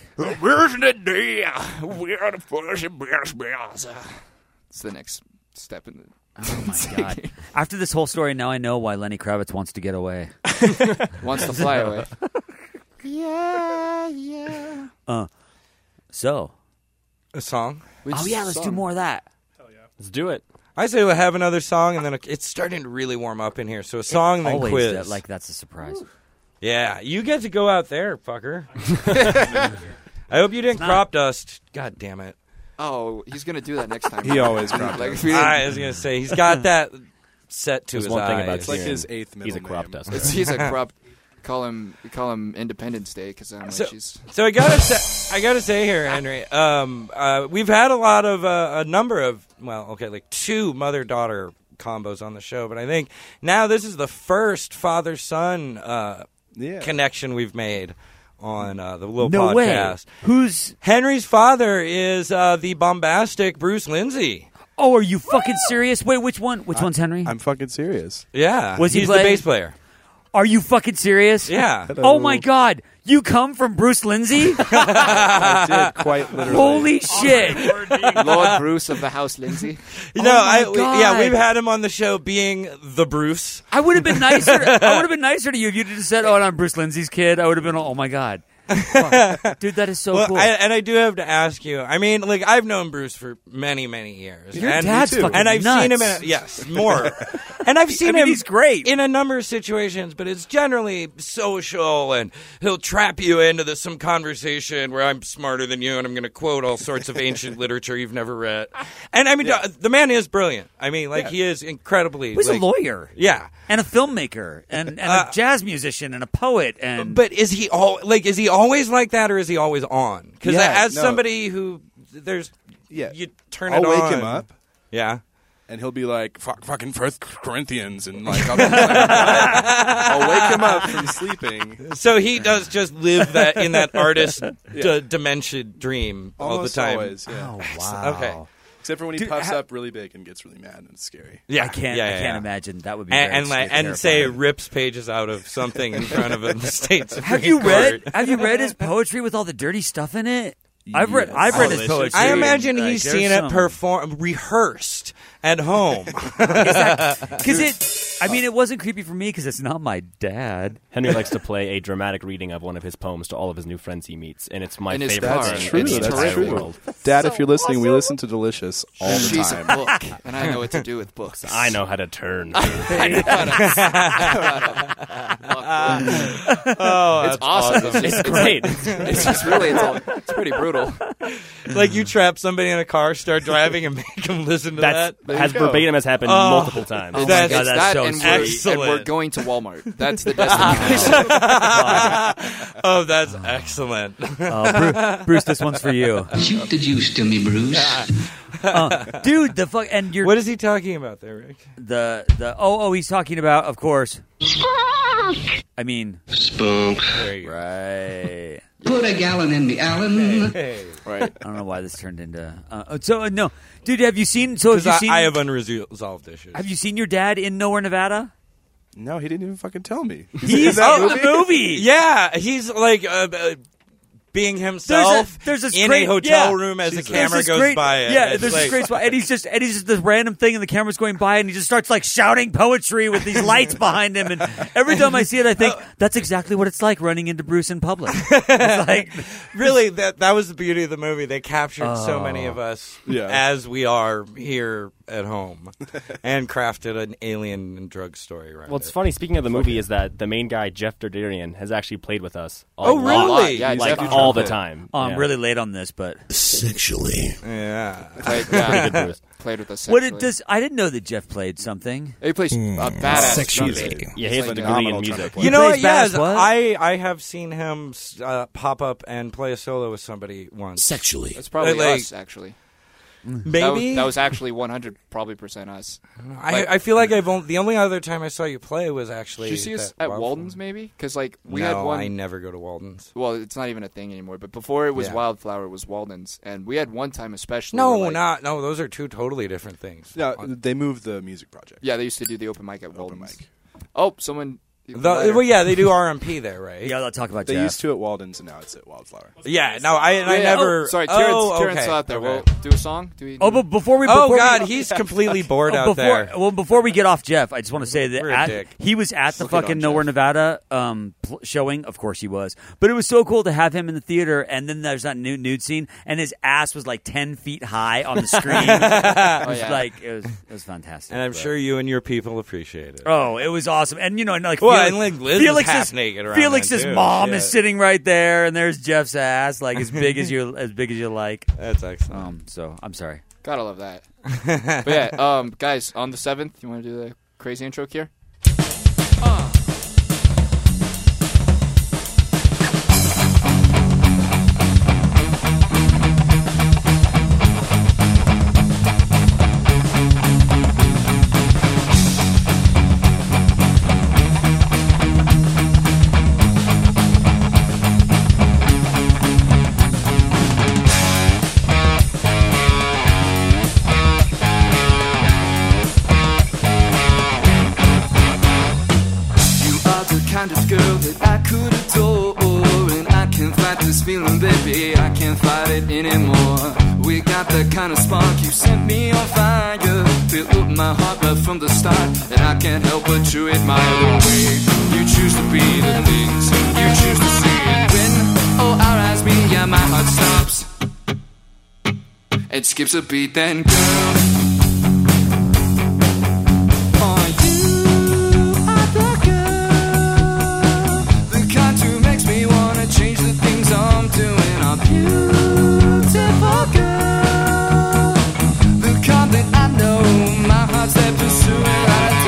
It's the next step in the. Oh my god! After this whole story, now I know why Lenny Kravitz wants to get away. Wants to fly away. So, A song? oh yeah, let's do more of that. Let's do it. I say we'll have another song, and then it's starting to really warm up in here. So a song, then Always quiz. that's a surprise. Yeah, you get to go out there, fucker. I hope you didn't crop dust. God damn it. Oh, he's gonna do that next time. He always crop like, dusts. if we didn't- I was going to say, he's got that set to There's his one thing eyes. about It's like Kieran. his eighth middle He's a crop name. duster. he's a crop. Call him Independence Day because I'm So- like she's. So I gotta say here, Henry. We've had a lot of a number of like 2 mother-daughter combos on the show, but I think now this is the first father-son connection we've made on the little No way. podcast. Who's Henry's father is the bombastic Bruce Lindsay. Oh, are you fucking serious? Wait, which one? Which one's Henry? I'm fucking serious. Yeah, Was he he's playing- the bass player. Are you fucking serious? Yeah. Oh my god, you come from Bruce Lindsay? I did, quite literally. Holy shit! Lord Bruce of the House Lindsay. You know, my God. we've had him on the show being the Bruce. I would have been nicer. I would have been nicer to you if you just said, "Oh, and I'm Bruce Lindsay's kid." I would have been, "Oh my god, fuck. Dude, that is so Well, cool." I do have to ask you. I mean, like I've known Bruce for many, many years. Your and dad's fucking and I've nuts. seen him in more. And I've seen him. he's great in a number of situations, but it's generally social, and he'll trap you into some conversation where I'm smarter than you, and I'm going to quote all sorts of ancient literature you've never read. And I mean, the man is brilliant. I mean, like he is incredibly. He's like, a lawyer, yeah, and a filmmaker, and a jazz musician, and a poet, and But is he always like that, or is he always on? Because Yeah, as no. somebody who you turn I'll it on. wake him up. Yeah. And he'll be like, fucking 1 Corinthians, and like, I'll wake him up from sleeping. So he does just live that in that artist dimension dream Almost all the time. always, yeah. oh wow, Okay. Except for when he Dude, puffs up really big and gets really mad, and it's scary. Yeah, I can't imagine that would be And very and say terrifying. rips pages out of something in front of the state Supreme Have you Court. read his poetry with all the dirty stuff in it? I've read his poetry. I imagine Like, he's there's seen some- it rehearsed at home. Because it wasn't creepy for me because it's not my dad. Henry likes to play a dramatic reading of one of his poems to all of his new friends he meets, and it's my In his favorite car. thing That's true. in the It's entire That's true. world. Dad, if you're listening, we listen to Delicious all the She's time. a book, and I know what to do with books. I know how to turn. I know how to- Oh, it's awesome. It's great. It's just really, it's pretty brutal. Like you trap somebody in a car, start driving, and make them listen to That's that. has verbatim has happened multiple times. Oh That's- my god, that's that so and sweet. excellent. and we're going to Walmart. That's the destination. Oh, that's excellent. Bruce, this one's for you. Shoot the juice to me, Bruce. Dude, the fuck, and you're What is he talking about there, Rick? he's talking about, of course. I mean, Spunk. There you go. right. Put a gallon in me, Allen. Right. I don't know why this turned into. No, dude, have you seen? So have Because you seen? I have unresolved issues. Have you seen your dad in Nowhere, Nevada? No, he didn't even fucking tell me. He's in the movie. Yeah, he's like being himself There's this in great, a hotel yeah. room as the There's camera this goes great- by it. Yeah, It's there's like, this great spot, and he's just this random thing, and the camera's going by, and he just starts like shouting poetry with these lights behind him, and every time I see it, I think that's exactly what it's like running into Bruce in public. It's like, really, that was the beauty of the movie. They captured so many of us as we are here at home, and crafted an alien and drug story around Well, it's it. funny. Speaking of the movie, is that the main guy Jeff Derderian has actually played with us. Oh, really? Yeah, like Jeff all the Derderian. time. oh, I'm Yeah. really late on this, but Sexually. Yeah. Played with us. what sexually. it does? I didn't know that Jeff played something. He plays badass Sexually. drum bass. Yeah, he has a Like, degree in phenomenal music. trumpet He You know plays what? Yes, bass, what? I have seen him pop up and play a solo with somebody once. Sexually. That's probably Like- us, actually. Maybe that was actually 100% us. I feel like the only other time I saw you play was actually. Did you see us at Walden's maybe? Because we no, had one. I never go to Walden's. Well, it's not even a thing anymore. But before it was Yeah. Wildflower, it was Walden's, and we had one time especially. No, where, like, no. Those are two totally different things. Yeah, they moved the music project. Yeah, they used to do the open mic at Walden's. Oh, someone. Well, yeah, they do RMP there, right? Yeah, let's talk about They Jeff. used to at Walden's, and now it's at Wildflower. Yeah, no, I never. Oh, sorry, Oh, Kieran's okay, still out there. okay. We'll do a song. Do we? Oh, but before we... Oh, before God, we, he's completely bored out there. Well, before we get off Jeff, I just want to say We're a that dick. he was at the Look it fucking on Nowhere, Jeff. Nevada showing. Of course he was. But it was so cool to have him in the theater, and then there's that nude scene, and his ass was like 10 feet high on the screen. It was like, it was fantastic. And I'm sure you and your people appreciate it. Oh, it was awesome. And, you know, and like, Well, Felix, and like Liz was half Felix's, naked around Felix's then, too. mom Shit. is sitting right there, and there's Jeff's ass, like as big as you like. That's excellent. So I'm sorry. Gotta love that. But yeah, guys, on the 7th, you want to do the crazy intro here? You are the kind of girl that I could adore, and I can't fight this feeling, baby. I can't fight it anymore. We got the kind of spark, you set me on fire. Fill up my heart right from the start, and I can't help but to admire the way you choose to be, the things you choose to see. And when our eyes meet, yeah, my heart stops. It skips a beat, then girl. Are you the girl? The kind who makes me wanna change the things I'm doing. I'm beautiful girl. The kind that I know my heart's there pursuing.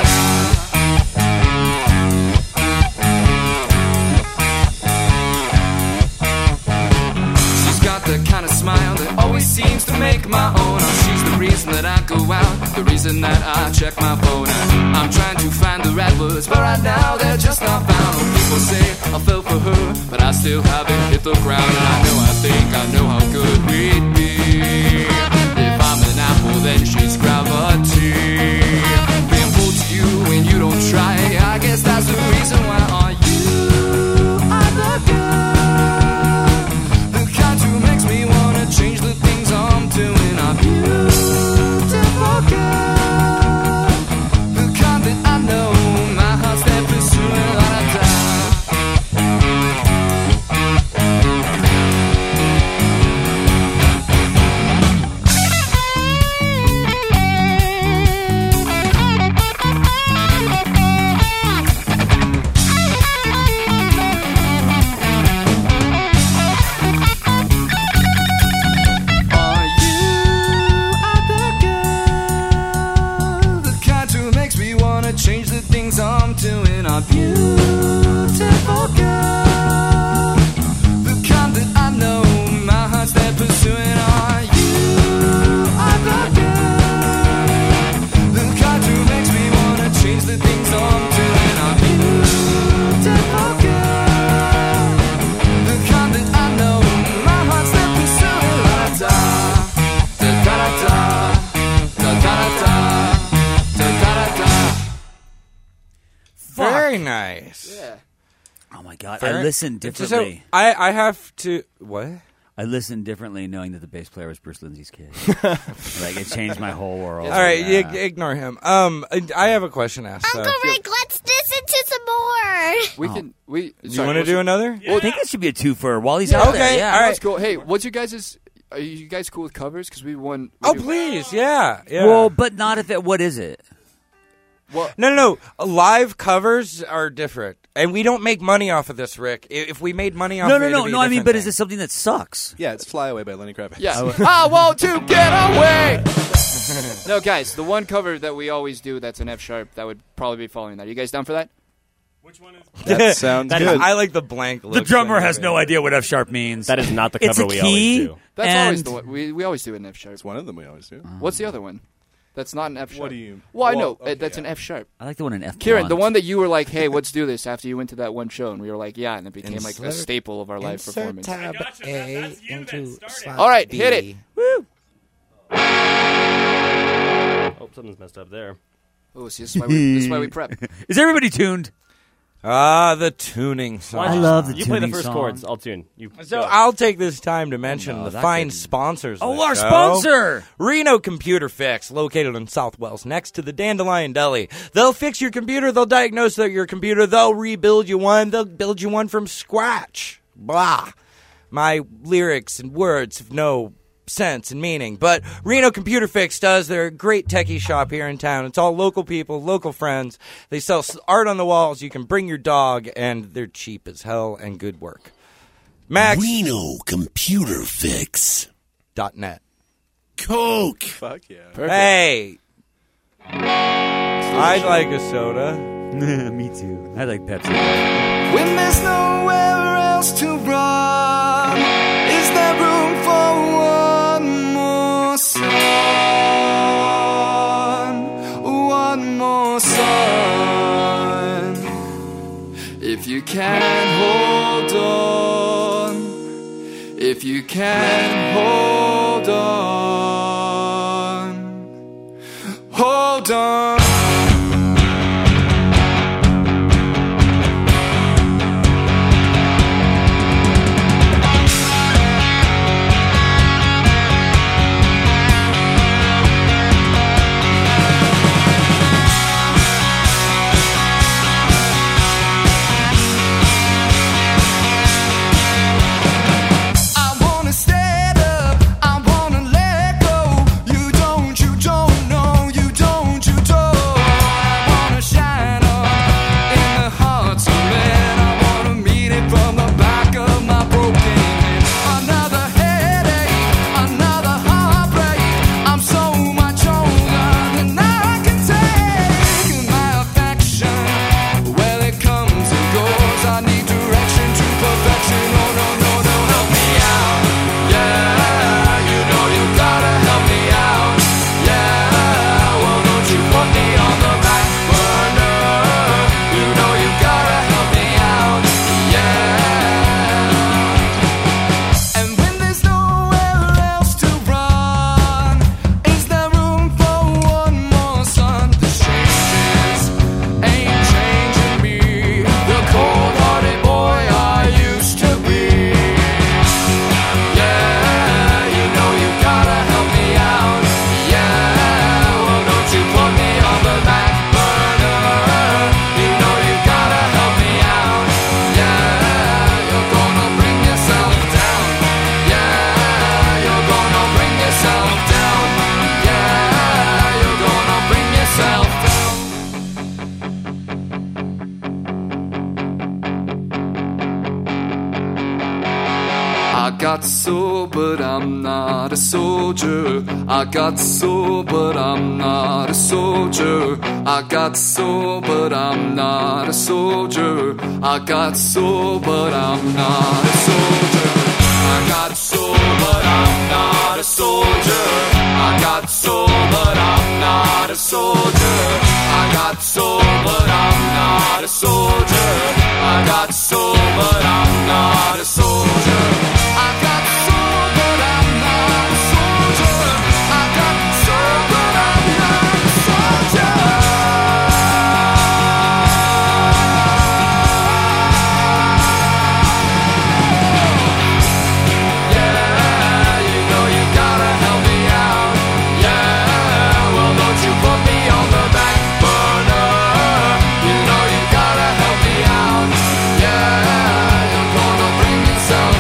She's got the kind of smile that always seems to make my own. Oh, she's the reason that I go out, the reason that I check my phone. I'm trying to find the right words, but right now they're just not found. People say I fell for her, but I still haven't hit the ground. And I think I know how good we'd be. If I'm an apple, then she's gravity. Being pulled to you when you don't try, I guess that's the reason why. Are you the girl? The kind who makes me wanna change the things I'm doing. I'm beautiful girl. The kind that I know my heart's there pursuing. Are you the girl? The kind who makes me wanna change the things I'm doing. I'm beautiful girl. The kind that I know my heart's there pursuing. Are you the girl? The kind who makes me wanna change the things I'm doing. I'm beautiful girl. The kind that I know my heart's there pursuing. Very nice. Yeah. Oh my god, Very- I listened It's just differently. I have to what? I listened differently knowing that the bass player was Bruce Lindsay's kid. Like it changed my whole world. All right, Yeah. ignore him. I have a question asked. Uncle Rick, let's listen to some more. We can. We. You want to do another? I think it should be a twofer while he's out there. Yeah. all right. That's cool. Hey, what's your guys'? Are you guys cool with covers? Because we won. Oh, please, yeah. Well, but not if it. What is it? No. Live covers are different, and we don't make money off of this, Rick. If we made money off, No. of it, it'd be a I mean, different but thing. is this something that sucks? Yeah, it's Fly Away by Lenny Kravitz. Yeah. I want to get away. No, guys, the one cover that we always do that's an F sharp that would probably be following that. You guys down for that? Which one is? That sounds That good. is- I like the blank look. The drummer has no idea what F sharp means. That is not the It's cover a we key, always do. That's and always the one. We always do an F sharp. It's one of them we always do. What's the other one? That's not an F sharp. What do you? Well, I know okay, that's an F sharp. I like the one in F. Kieran, blunt. the one that you were like, "Hey, let's do this." After you went to that one show, and we were like, "Yeah," and it became like a Insert- staple of our live performance. Tab Gotcha, A that's you that into started. slot All right, B. hit it. Woo! Oh, something's messed up there. Oh, see, this is why we prep. Is everybody tuned? The tuning song. I love the You play the tuning first song. chords. I'll tune. You So go. I'll take this time to mention no, the that fine couldn't- sponsors. of Oh, the our show. sponsor! Reno Computer Fix, located in South Wells, next to the Dandelion Deli. They'll fix your computer. They'll diagnose your computer. They'll rebuild you one. They'll build you one from scratch. Blah. My lyrics and words have no sense and meaning, but Reno Computer Fix does. They're a great techie shop here in town. It's all local people, local friends. They sell art on the walls. You can bring your dog, and they're cheap as hell and good work. Max. Reno Computer Fix. .net. Coke. Fuck yeah. Perfect. Hey, I'd like a soda. Me too. I like Pepsi. When there's nowhere else to run, is there room for one more sun? One more sun. If you can hold on, if you can hold on, hold on. I wanna stand up, I wanna let go. You don't know, you don't. I wanna shine on in the hearts of men. I wanna meet it from the back of my broken head. Another headache, another heartbreak. I'm so much older than I can take. My affection, well, it comes and goes. I need direction to perfection. Oh no, no, no, help me out. Yeah, you know you gotta help me out. Yeah, well, don't you put me on the back burner. You know you gotta help me out. Yeah. And when there's nowhere else to run, is there room for one more sun? The changes ain't changing me. The cold-hearted boy I used to be. Yeah, you know you gotta help me out. Yeah, well, don't you put me on the back burner. You know you gotta help me out. Yeah, you're gonna bring yourself down. Yeah, you're gonna bring yourself down. Yeah, you're gonna bring yourself down. I got soul, but I'm not a soldier. I got soul, but I'm not a soldier. I got soul, but I'm not a soldier. I got soul, but I'm not a soldier. I got soul, but I'm not a soldier. I got soul, but I'm not a soldier. I got soul, but I'm not a soldier. I got soul, but I'm not a soldier. I got soul, but I'm not a soldier. I got soul, but I'm not a soldier. Yeah, you know you gotta help me out. Yeah, well, don't you put me on the back burner. You know you gotta help me out. Yeah, you're gonna bring yourself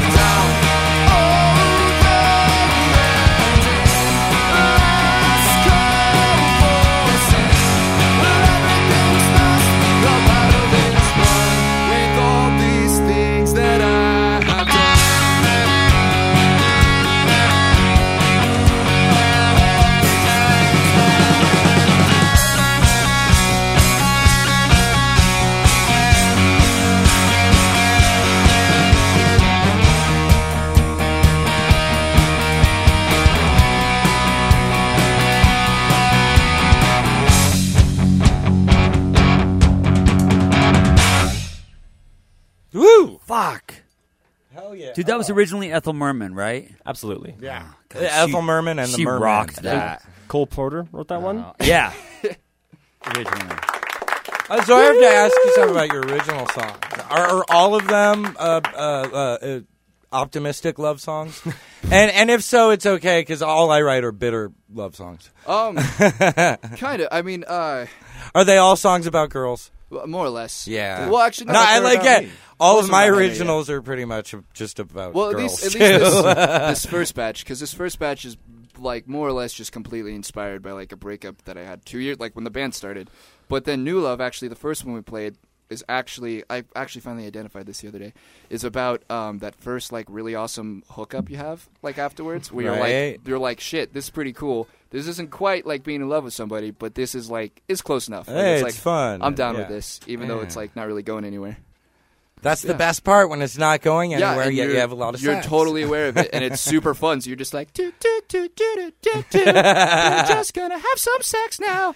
Fuck. Hell yeah. Dude, that was originally Ethel Merman, right? Absolutely. Yeah. God, Ethel Merman and the she Merman. rocked that. Cole Porter wrote that one? Yeah. Originally. So I have to ask you something about your original songs. Are all of them optimistic love songs? and if so, it's okay because all I write are bitter love songs. Kind of. I mean, are they all songs about girls? More or less. Yeah. Well, actually, no. I like it. All Most of my them are, originals are pretty much just about well, girls. at least this first batch, because this first batch is like more or less just completely inspired by like a breakup that I had 2 years, like when the band started. But then New Love, actually, the first one we played is actually, I actually finally identified this the other day, is about that first like really awesome hookup you have like afterwards, where you're like shit, this is pretty cool. This isn't quite like being in love with somebody, but this is like it's close enough. Like, Hey, it's it's fun. I'm down with Yeah. this, even though it's like not really going anywhere. That's the best part when it's not going anywhere. and Yet you have a lot of You're sex. totally aware of it, and it's super fun. So you're just like, do, do, do, do, do, do, do. We're just gonna have some sex now.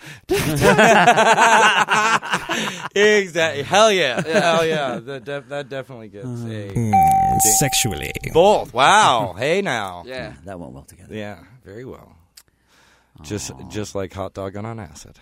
Exactly. Hell yeah. Hell yeah. That definitely gets a Sexually. both. Wow. Hey now. Yeah. That went well together. Yeah. Very well. Just like hot dogging on acid.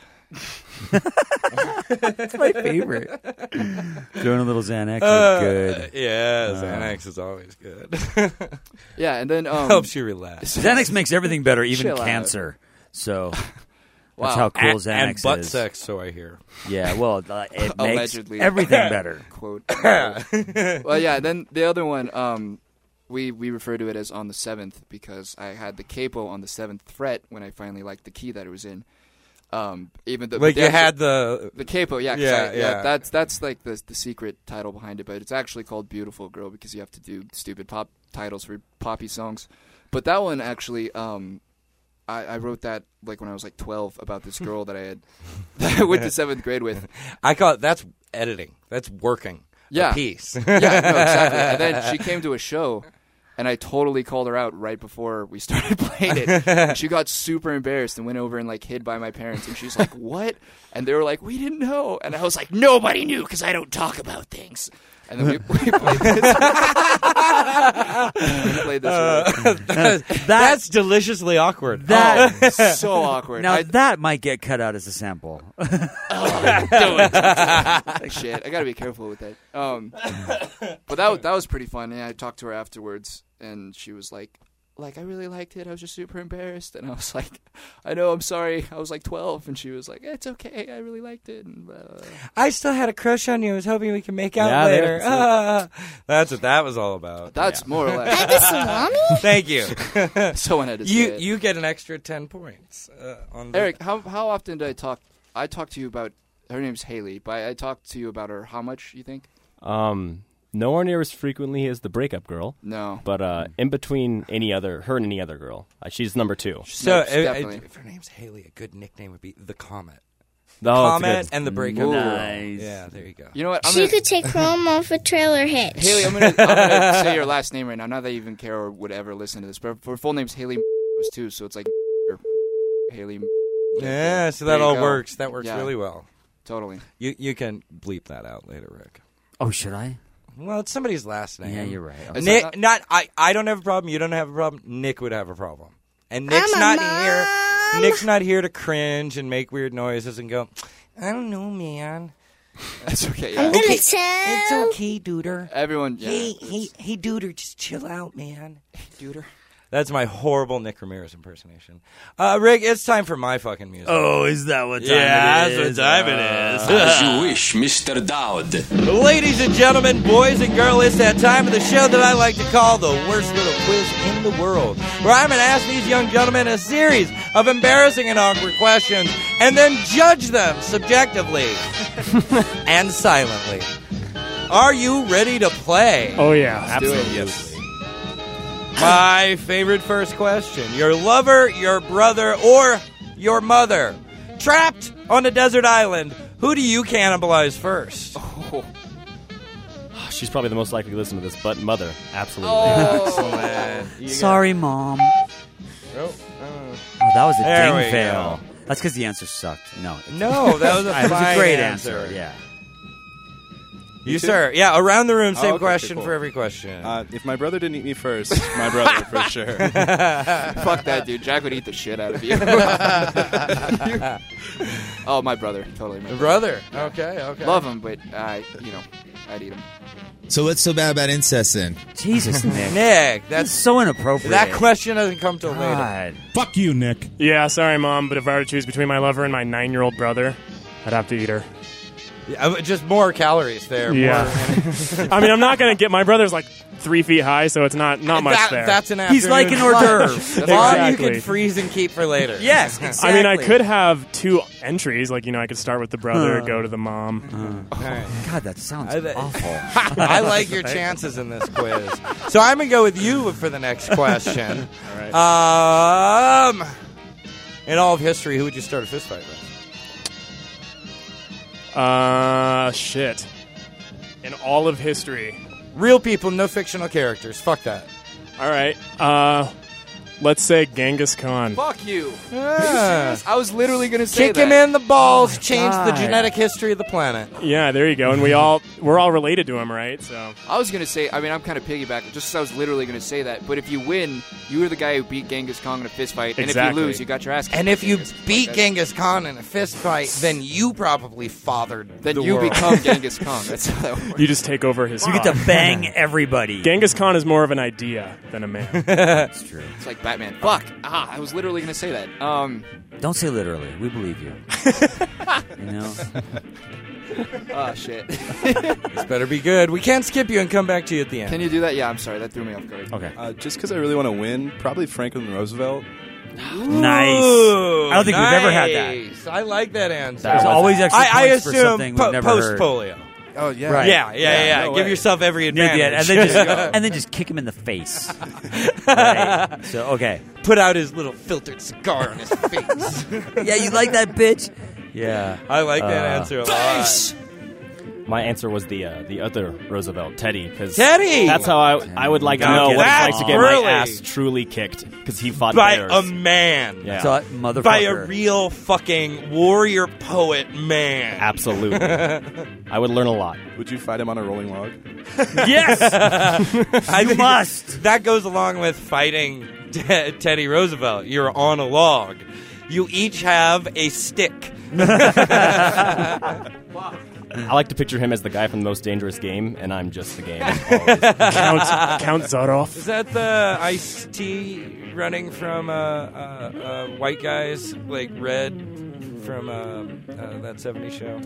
That's my favorite. Throwing a little Xanax is good. Yeah, Xanax is always good. Yeah, and then helps you relax. Xanax makes everything better, even Chill out. cancer. So Wow. that's how cool and Xanax butt is. sex, so I hear. Yeah, well, it makes Allegedly. everything better. Quote. Well, yeah. Then the other one, we refer to it as on the 7th because I had the capo on the 7th fret when I finally liked the key that it was in. Even the Like you had the capo, yeah, 'cause yeah. That's like the secret title behind it, but it's actually called Beautiful Girl because you have to do stupid pop titles for poppy songs. But that one actually, I wrote that like when I was like 12 about this girl that I went to 7th grade with. I call it that's editing. That's working. Yeah, a piece. Yeah, no, exactly. And then she came to a show. And I totally called her out right before we started playing it. And she got super embarrassed and went over and like hid by my parents. And she's like, "What?" And they were like, "We didn't know." And I was like, "Nobody knew because I don't talk about things." And then we played this. We played this. That's deliciously awkward. That so awkward. Now that might get cut out as a sample. Shit, I gotta be careful with that. But that was pretty fun. And I talked to her afterwards, and she was like, I really liked it. I was just super embarrassed, and I was like, I know, I'm sorry. I was like 12, and she was like, it's okay. I really liked it. And I still had a crush on you. I was hoping we could make out Yeah, later. that's That's what that was all about. That's more or less. Had the salami? Thank you. Someone had to say it. You get an extra 10 points. On the Eric, how often do I talk? I talk to you about her name's Haley, but I talked to you about her. How much you think? Nowhere near as frequently as the breakup girl. No. But in between her and any other girl. She's number 2. So definitely. if her name's Haley, a good nickname would be the Comet. The Comet and the breakup Ooh. girl. Nice. Yeah, there you go. You know what? She could take Chrome off a trailer hitch. Haley, I'm gonna say your last name right now. Not that you even care or would ever listen to this, but her full name's Haley too, so it's like Haley. Yeah, so There that you all go. works. That works Yeah. really well. Totally. You can bleep that out later, Rick. Oh, should I? Well, it's somebody's last name. Yeah, you're right. Okay. Nick, I don't have a problem. You don't have a problem. Nick would have a problem. And Nick's I'm a not mom. here. Nick's not here to cringe and make weird noises and go, I don't know, man. That's okay. I'm Yeah. gonna It's tell. okay, duder. Everyone. Yeah. Hey, duder, just chill out, man. Duder. That's my horrible Nick Ramirez impersonation. Rick, it's time for my fucking music. Oh, is that what time Yeah, it is? that's what time it is. As you wish, Mr. Dowd. Ladies and gentlemen, boys and girls, it's that time of the show that I like to call the worst little quiz in the world, where I'm going to ask these young gentlemen a series of embarrassing and awkward questions and then judge them subjectively and silently. Are you ready to play? Oh, yeah. Absolutely. My favorite first question. Your lover, your brother, or your mother. Trapped on a desert island, who do you cannibalize first? She's probably the most likely to listen to this, but mother, absolutely. Oh. Sorry, Mom. Oh, Oh, that was a There we ding fail. go. That's because the answer sucked. No. No, that was a It was fine a great answer. Yeah. You, sir. Yeah, around the room, same okay, question cool. for every question. If my brother didn't eat me first, my brother for sure. Fuck that, dude. Jack would eat the shit out of you. Oh, my brother. Totally my brother. Okay. Love him, but, I'd eat him. So what's so bad about incest then? Jesus, Nick. Nick, that's so inappropriate. That question doesn't come till later. Fuck you, Nick. Yeah, sorry, Mom, but if I were to choose between my lover and my 9-year-old brother, I'd have to eat her. Yeah, just more calories there. Yeah. I mean, I'm not going to get... My brother's like 3 feet high, so it's not much there. That's an afternoon. He's like an hors d'oeuvre. Exactly. You can freeze and keep for later. Yes, exactly. I mean, I could have 2 entries. Like, I could start with the brother, go to the mom. God, that sounds awful. I like your chances in this quiz. So I'm going to go with you for the next question. All right. In all of history, who would you start a fist fight with? Shit. In all of history. Real people, no fictional characters. Fuck that. All right. Let's say Genghis Khan. Fuck you. Yeah. I was literally going to say Kick that. him in the balls, change the God. genetic history of the planet. Yeah, there you go. And we're all related to him, right? So I was going to say, I'm kind of piggybacking, just because I was literally going to say that. But if you win, you were the guy who beat Genghis Khan in a fist fight. And if Exactly. you lose, you got your ass kicked. And if by you Genghis. beat Like, Genghis Khan in a fist fight, then you probably fathered then the you world. become Genghis Khan. That's how that works. you just take over his You get to bang everybody. Genghis Khan is more of an idea than a man. That's true. It's like Batman. Fuck. I was literally going to say that. Don't say literally. We believe you. You know? Oh, shit. This better be good. We can't skip you and come back to you at the end. Can you do that? Yeah, I'm sorry. That threw me off guard. Okay. Just because I really want to win, probably Franklin Roosevelt. Nice. I don't think we've ever had that. Nice. I like that answer. There's always extra I points for assume something we've never heard. post-polio. Oh, yeah. Right. Yeah. no Give way. yourself every advantage. Yeah, and then just kick him in the face. Right. So, okay. Put out his little filtered cigar on his face. Yeah, you like that, bitch? Yeah. I like that answer a lot. My answer was the other Roosevelt, Teddy. Cause Teddy! That's how I would like to know what it's like to get Really? my ass truly kicked because he fought By bears. a man. Yeah. So, motherfucker. By a real fucking warrior poet man. Absolutely. I would learn a lot. Would you fight him on a rolling log? Yes! I You think must. That goes along with fighting Teddy Roosevelt. You're on a log. You each have a stick. I like to picture him as the guy from The Most Dangerous Game, and I'm just the game. Count Zaroff. Is that the Ice-T running from white guys like Red from that 70s show?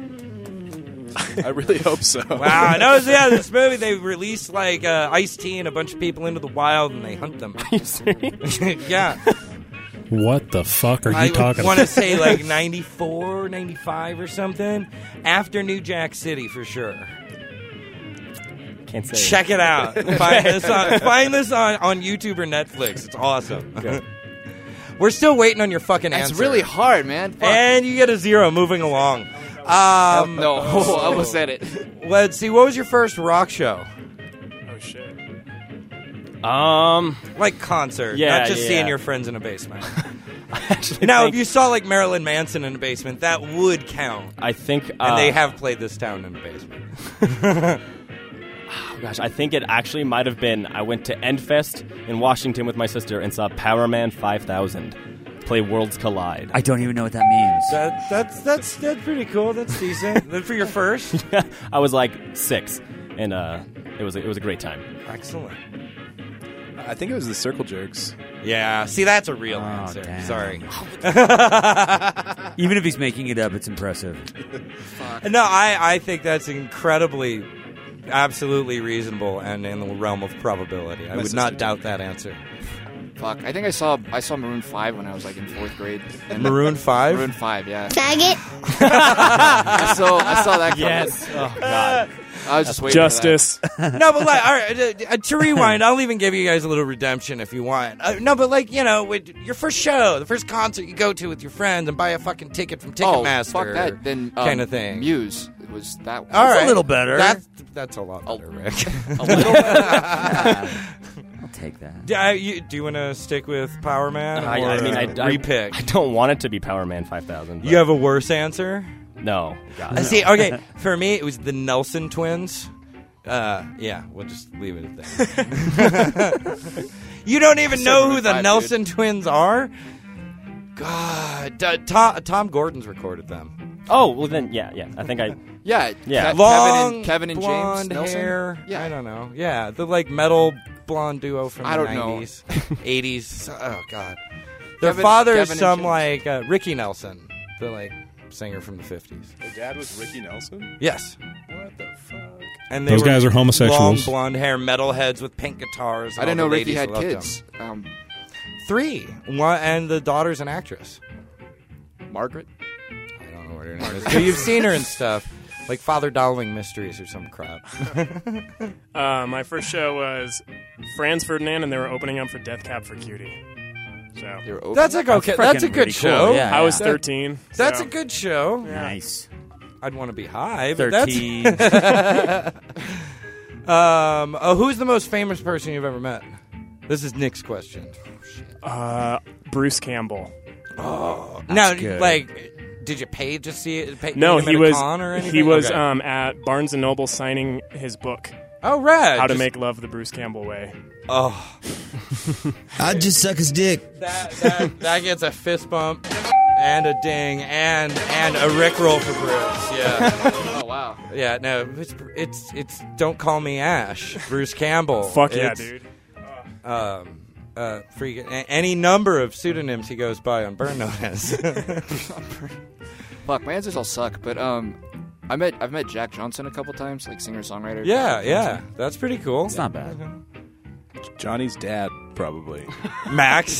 I really hope so. Wow, no, yeah, this movie they release like Ice-T and a bunch of people into the wild and they hunt them. Are you serious? Yeah. What the fuck are you I talking want to about? say like 94, 95 or something. After New Jack City for sure. Can't say. Check it out. Find this on YouTube or Netflix. It's awesome. Okay. We're still waiting on your fucking That's answer. really hard, man. Fuck. And you get a 0 moving along. No, I almost said it. Let's see. What was your first rock show? Oh, shit. Like concert, Yeah, not just yeah. seeing your friends in a basement. Actually, Now, think, if you saw like Marilyn Manson in a basement, that would count. I think, And they have played this town in a basement. oh gosh, I think it actually might have been. I went to Endfest in Washington with my sister and saw Power Man 5000 play Worlds Collide. I don't even know what that means. That's pretty cool. That's decent. Then for your first, I was like 6, and it was a great time. excellent. I think it was the Circle Jerks. Yeah, see, that's a real answer. damn. Sorry. Even if he's making it up, it's impressive. No, I think that's incredibly, absolutely reasonable and in the realm of probability. I would not doubt that answer. Fuck. I think I saw Maroon 5 when I was like in 4th grade. And Maroon 5? Maroon 5, yeah. Faggot. I saw that coming. Yes. Oh God. I was just waiting Justice. No, but like, all right, to rewind, I'll even give you guys a little redemption if you want. No, but like, you know, with your first show, the first concert you go to with your friends and buy a fucking ticket from for that. Ticketmaster. Fuck that. Then kind of thing. Muse was that one. All right. a little better. That's a lot better, Rick. A little better. I'll take that. Do you want to stick with Power Man? I mean, I repick? I don't want it to be Power Man 5000. You have a worse answer? No. God, no. See, okay, for me, it was the Nelson twins. Yeah, we'll just leave it at that. You don't even know who the Nelson twins are? God, Tom Gordon's recorded them. Oh, well then, yeah. I think I... Yeah. Long, Kevin and blonde James Nelson? hair. Yeah. I don't know. Yeah, the like metal blonde duo from I the don't know. 90s, 80s. Oh, God. Their Kevin- father Kevin is some and like Ricky Nelson, the like singer from the 50s. Their dad was Ricky Nelson? Yes. What the fuck? And Those were guys are homosexuals. Long blonde hair, metalheads with pink guitars. And I didn't all know the Ricky ladies had loved kids. them. 3. One, and the daughter's an actress. Margaret? I don't know what her name is. But you've seen her and stuff. Like Father Dowling Mysteries or some crap. My first show was Franz Ferdinand, and they were opening up for Death Cab for Cutie. So That's like okay. That's a good show. I was 13. That's so. a good show. Nice. I'd want to be high. But 13. That's who's the most famous person you've ever met? This is Nick's question. Bruce Campbell. Oh, That's now, good. like, did you pay to see it? No, meet him he at a was con or anything? he was Okay. at Barnes and Noble signing his book. Oh, right. How to Just- Make Love the Bruce Campbell Way. Oh, I'd just suck his dick. that gets a fist bump and a ding and a Rickroll for Bruce. Yeah. Oh, wow. Yeah. No, it's Don't Call Me Ash. Bruce Campbell. Fuck yeah, It's, dude. Any number of pseudonyms he goes by on Burn Notice. Fuck, my answers all suck. But I've met Jack Johnson a couple times, like singer-songwriter. Yeah, that's pretty cool. It's not bad. Johnny's dad, probably. Max.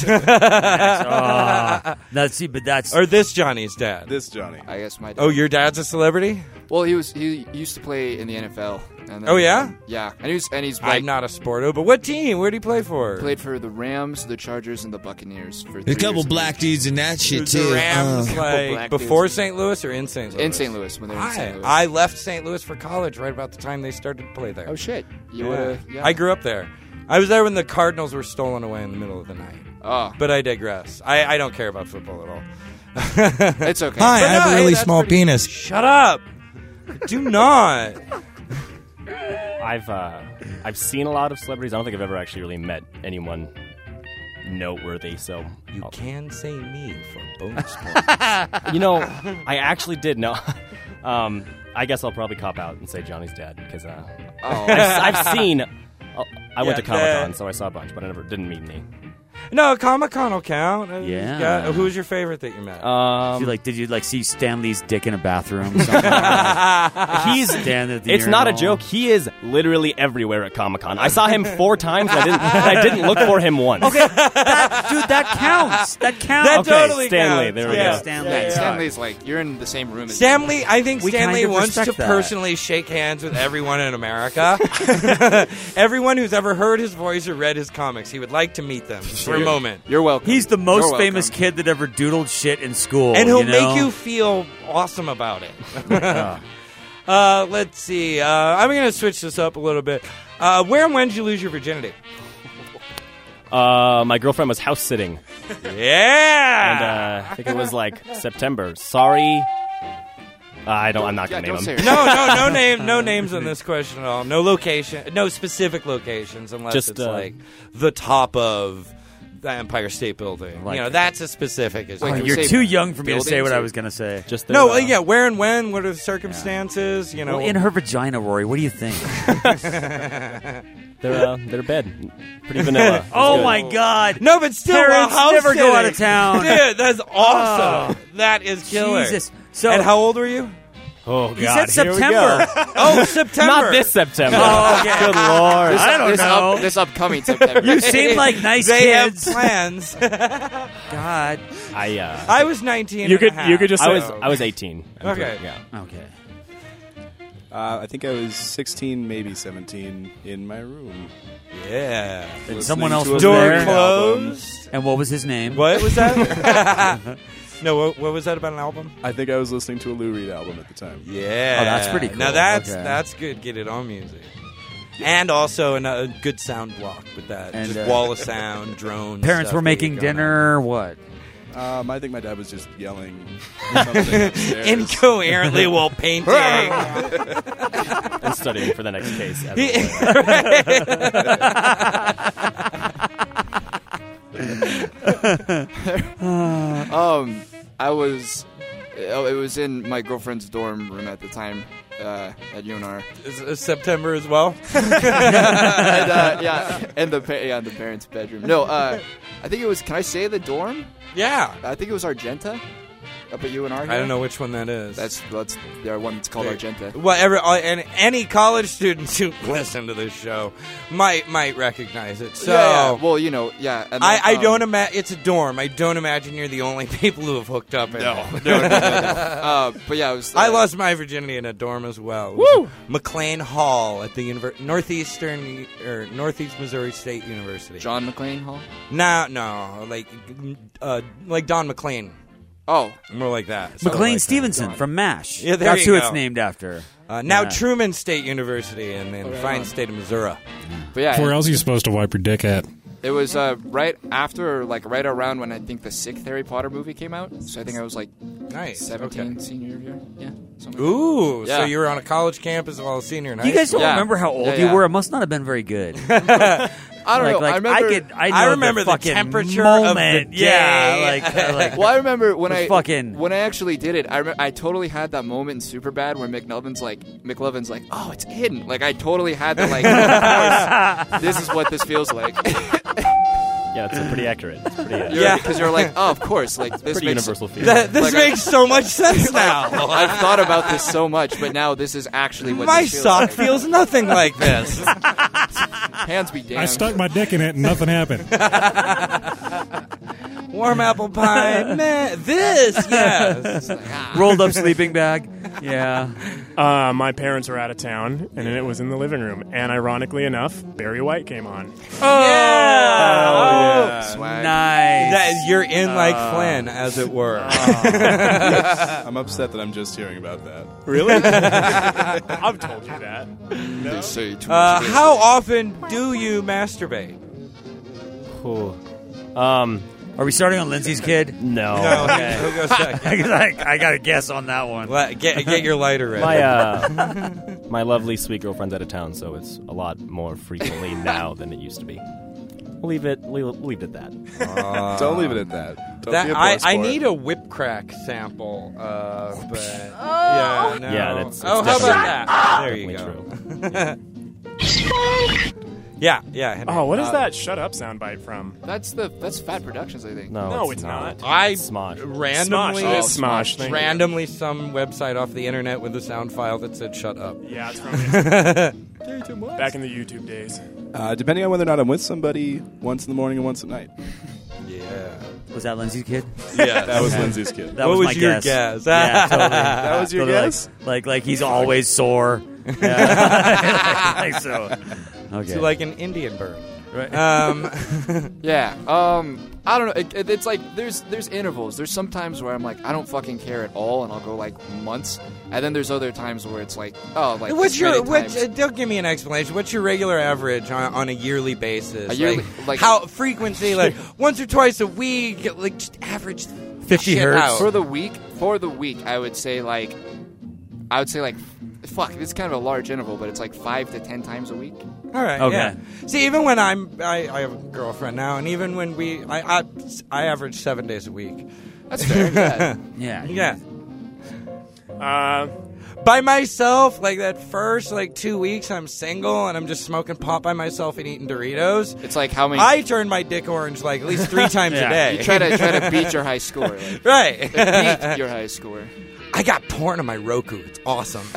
That's or this Johnny's dad. This Johnny. I guess my dad. Oh, your dad's a celebrity? Well, he used to play in the NFL. And then, Oh, yeah? Yeah, and he's I'm not a sporto, but what team? Where did he play for? Played for the Rams, the Chargers, and the Buccaneers for 3 There's a couple years. black dudes in that shit, The too. Rams, black like, before dudes. St. Louis or in St. Louis? In St. Louis, when they were in St. Louis. I left St. Louis for college right about the time they started to play there. Oh, shit. You Yeah. would've... Yeah. I grew up there. I was there when the Cardinals were stolen away in the middle of the night. Oh. But I digress. I don't care about football at all. It's okay. Hi, But I have no, a really that's small pretty- penis. Shut up. Do not. I've seen a lot of celebrities. I don't think I've ever actually really met anyone noteworthy. So You can say me for bonus points. I actually did know. I guess I'll probably cop out and say Johnny's dad because I've seen. I went to Comic-Con, so I saw a bunch, but I didn't meet any. No, Comic-Con will count. Yeah. Who's your favorite that you met? Did you see Stan Lee's dick in a bathroom? Something like that? It's not a joke. He is literally everywhere at Comic-Con. I saw him 4 times, and I didn't look for him once. Okay, that counts. That counts. That Okay, totally Stanley, counts. there we Yeah. go. Stanley. Stanley's like, you're in the same room as Stanley, I think We Stanley kind of wants to respect that. personally shake hands with everyone in America. Everyone who's ever heard his voice or read his comics, he would like to meet them for a moment. You're welcome. He's the You're most welcome. famous kid that ever doodled shit in school. And he'll you know? make you feel awesome about it. Let's see. I'm going to switch this up a little bit. Where and when did you lose your virginity? My girlfriend was house sitting. Yeah. And I think it was like September. Sorry. I'm not going to name don't them. say No names on this question at all. No location, no specific locations, unless Just, it's like the top of the Empire State Building. Like- that's as specific as. Oh, Can we you're say too young for me to say buildings what I or- was going to say. Just No, where and when? What are the circumstances? You know, Well, in her vagina, Rory. What do you think? Their bed. Pretty vanilla. It was Oh good. my God! no, but still, Parents a house never go sitting. out of town. Dude, that's awesome. That is killer. Jesus. So And how old were you? Oh, God. he said here we September. go. Oh, September. Not this September. Oh, okay. Good Lord. I don't know. This upcoming September. You seem like nice They kids. have plans. God. I was 19. You and a could half. just I say, was 18. Okay. Yeah. Okay. I think I was 16, maybe 17, in my room. Yeah. And Listening someone else to a was Door there. Lou Reed album. closed. And what was his name? What was that? No, what was that about an album? I think I was listening to a Lou Reed album at the time. Yeah. Oh, that's pretty cool. Now that's Okay. good. Get it on music. And also a good sound block with that. And, just wall of sound, drones. Parents stuff were that making you're going dinner. What? I think my dad was just yelling something upstairs. Incoherently while painting. And studying for the next case. It was in my girlfriend's dorm room at the time at UNR. Is September as well? And the parents' bedroom. No, I think it was. Can I say the dorm? Yeah, I think it was Argenta up at UNR. Here. I don't know which one that is. That's the one that's called Argenta. Well, and any college students who listen to this show might recognize it. So, yeah. Well, and then, I don't imagine it's a dorm. I don't imagine you're the only people who have hooked up in it. No. But yeah, it was. I lost my virginity in a dorm as well. Woo! McLean Hall at the Northeast Missouri State University. John McLean Hall? No, like Don McLean. Oh, more like that. McLean like Stevenson from MASH. Yeah, that's who it's named after. Now Truman State University in the fine state of Missouri. But yeah, where else are you supposed to wipe your dick at? It was right around when I think the 6th Harry Potter movie came out. So I think I was like 17, senior year. Yeah. Ooh, like that. So you were on a college campus while a senior in high You guys school? don't remember how old you were? It must not have been very good. I don't know. I remember the temperature moment. Of the day. Well, I remember when I actually did it. I totally had that moment in Superbad where McLovin's like, "Oh, it's hidden." Like I totally had that. Like, of course, this is what this feels like. Yeah, it's pretty accurate. It's pretty, yeah, because you're like, oh, of course, like this pretty makes universal feel. This makes so much sense now. I've thought about this so much, but now this is actually what my this feels sock like. feels nothing like this. Hands be damned. I stuck my dick in it and nothing happened. Warm apple pie, man. This, yes. Rolled up sleeping bag. Yeah. My parents were out of town, and it was in the living room. And ironically enough, Barry White came on. Yeah. Swag. Nice. You're in like Flynn, as it were. I'm upset that I'm just hearing about that. Really? I've told you that. They say too much. How often do you masturbate? Are we starting on Lindsay's kid? No. Okay. Who goes second? I got to guess on that one. Get your lighter ready. My lovely sweet girlfriend's out of town, so it's a lot more frequently now than it used to be. We'll leave it at that. Don't leave it at that. Don't be a I need a whip crack sample, but yeah, no. Yeah, that's how about that? There you go. Yeah, Henry. Oh, what is that "shut up" soundbite from? That's Fat Productions, I think. No, it's not. Smosh. Randomly, Smosh. It is Smosh. Thank you. Randomly, some website off the internet with a sound file that said "shut up." Yeah, it's from back in the YouTube days. Depending on whether or not I'm with somebody, once in the morning and once at night. Yeah. Was that Lindsay's kid? Yeah, that was Lindsay's kid. That what was was my your guess. guess? Yeah, totally. That was your guess? Like he's always sore. Yeah. Like so. Okay. So like an Indian bird. Right. Yeah. I don't know. It's like there's intervals. There's some times where I'm like, I don't fucking care at all, and I'll go like months. And then there's other times where it's like, oh, like don't give me an explanation. What's your regular average on a yearly basis? A yearly, like how frequency? Like once or twice a week? Like just average 50 hertz out. For the week, I would say like, fuck, it's kind of a large interval, but it's like 5 to 10 times a week. All right. Okay. Yeah. See, even when I have a girlfriend now, and even when I average 7 days a week. That's fair. Yeah. By myself, like that first 2 weeks, I'm single and I'm just smoking pot by myself and eating Doritos. It's like how many? I turn my dick orange at least 3 times a day. You try to beat your high score, right? Beat your high score. I got porn on my Roku. It's awesome.